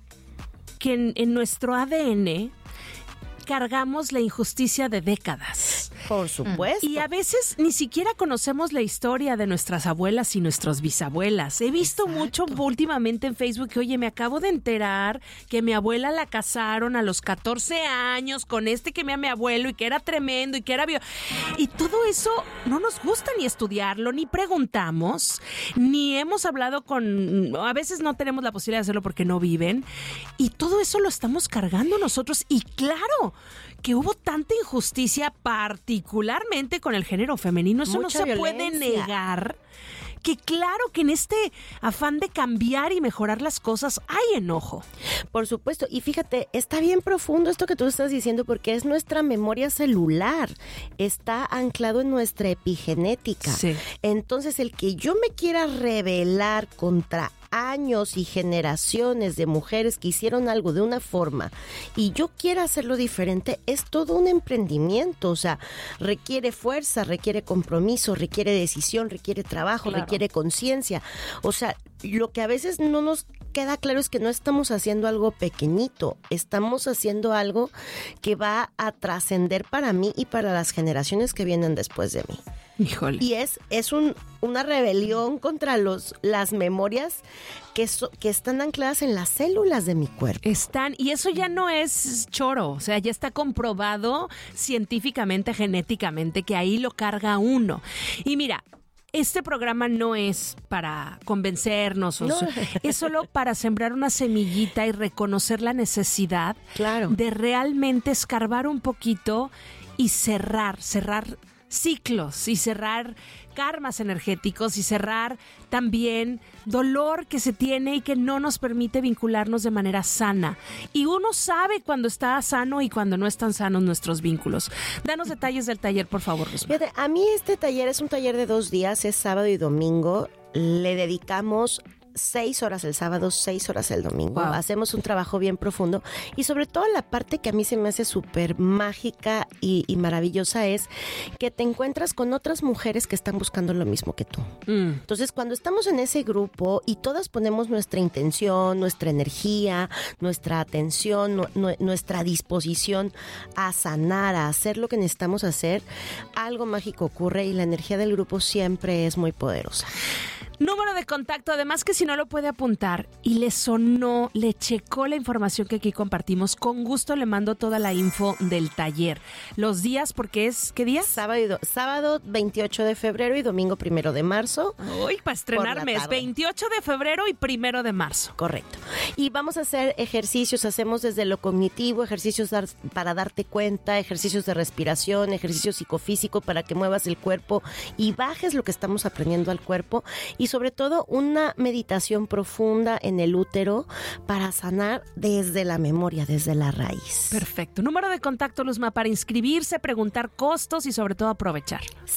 Speaker 14: en nuestro ADN cargamos la injusticia de décadas.
Speaker 5: Por supuesto.
Speaker 14: Y a veces ni siquiera conocemos la historia de nuestras abuelas y nuestras bisabuelas. He visto mucho últimamente en Facebook que, oye, me acabo de enterar que mi abuela la casaron a los 14 años con que me mi abuelo y que era tremendo y que era... Y todo eso no nos gusta ni estudiarlo, ni preguntamos, ni hemos hablado con... A veces no tenemos la posibilidad de hacerlo porque no viven. Y todo eso lo estamos cargando nosotros. Y claro, que hubo tanta injusticia, particularmente con el género femenino. Eso
Speaker 5: mucha
Speaker 14: no se
Speaker 5: violencia.
Speaker 14: puede negar. Que claro que en este afán de cambiar y mejorar las cosas hay enojo.
Speaker 5: Por supuesto. Y fíjate, está bien profundo esto que tú estás diciendo, porque es nuestra memoria celular. Está anclado en nuestra epigenética.
Speaker 14: Sí.
Speaker 5: Entonces, el que yo me quiera rebelar contra años y generaciones de mujeres que hicieron algo de una forma y yo quiera hacerlo diferente, es todo un emprendimiento. O sea, requiere fuerza, requiere compromiso, requiere decisión, requiere trabajo,
Speaker 14: claro,
Speaker 5: requiere conciencia. O sea, lo que a veces no nos queda claro es que no estamos haciendo algo pequeñito, estamos haciendo algo que va a trascender para mí y para las generaciones que vienen después de mí.
Speaker 14: Híjole.
Speaker 5: Y es una rebelión contra las memorias que están ancladas en las células de mi cuerpo.
Speaker 14: Están, y eso ya no es choro, o sea, ya está comprobado científicamente, genéticamente, que ahí lo carga uno. Y mira, este programa no es para convencernos,
Speaker 5: No.
Speaker 14: Es solo para sembrar una semillita y reconocer la necesidad,
Speaker 5: claro,
Speaker 14: de realmente escarbar un poquito y cerrar ciclos y cerrar karmas energéticos y cerrar también dolor que se tiene y que no nos permite vincularnos de manera sana. Y uno sabe cuando está sano y cuando no están sanos nuestros vínculos. Danos detalles del taller, por favor, Rosmar.
Speaker 5: Fíjate, a mí este taller es un taller de 2 días, es sábado y domingo. Le dedicamos 6 horas el sábado, 6 horas el domingo.
Speaker 14: Wow.
Speaker 5: Hacemos un trabajo bien profundo y sobre todo la parte que a mí se me hace súper mágica y maravillosa es que te encuentras con otras mujeres que están buscando lo mismo que tú. Entonces, cuando estamos en ese grupo y todas ponemos nuestra intención, nuestra energía, nuestra atención, nuestra disposición a sanar, a hacer lo que necesitamos hacer, algo mágico ocurre y la energía del grupo siempre es muy poderosa.
Speaker 14: Número de contacto, además que si no lo puede apuntar y le sonó, le checó la información que aquí compartimos, con gusto le mando toda la info del taller. Los días, porque es, ¿qué días?
Speaker 5: Sábado 28 de febrero y domingo 1 de marzo.
Speaker 14: Uy, para estrenar mes, 28 de febrero y 1 de marzo.
Speaker 5: Correcto. Y vamos a hacer ejercicios, hacemos desde lo cognitivo, ejercicios para darte cuenta, ejercicios de respiración, ejercicios psicofísicos para que muevas el cuerpo y bajes lo que estamos aprendiendo al cuerpo, y sobre todo una meditación profunda en el útero para sanar desde la memoria, desde la raíz.
Speaker 14: Perfecto. Número de contacto, Luzma, para inscribirse, preguntar costos y sobre todo aprovechar.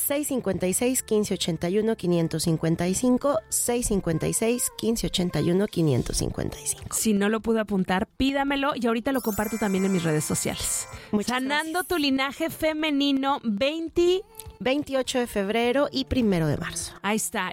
Speaker 5: 656-1581-555, 656-1581-555.
Speaker 14: Si no lo pude apuntar, pídamelo y ahorita lo comparto también en mis redes sociales. Sanando tu linaje femenino, 28
Speaker 5: de febrero y 1 de marzo.
Speaker 14: Ahí está.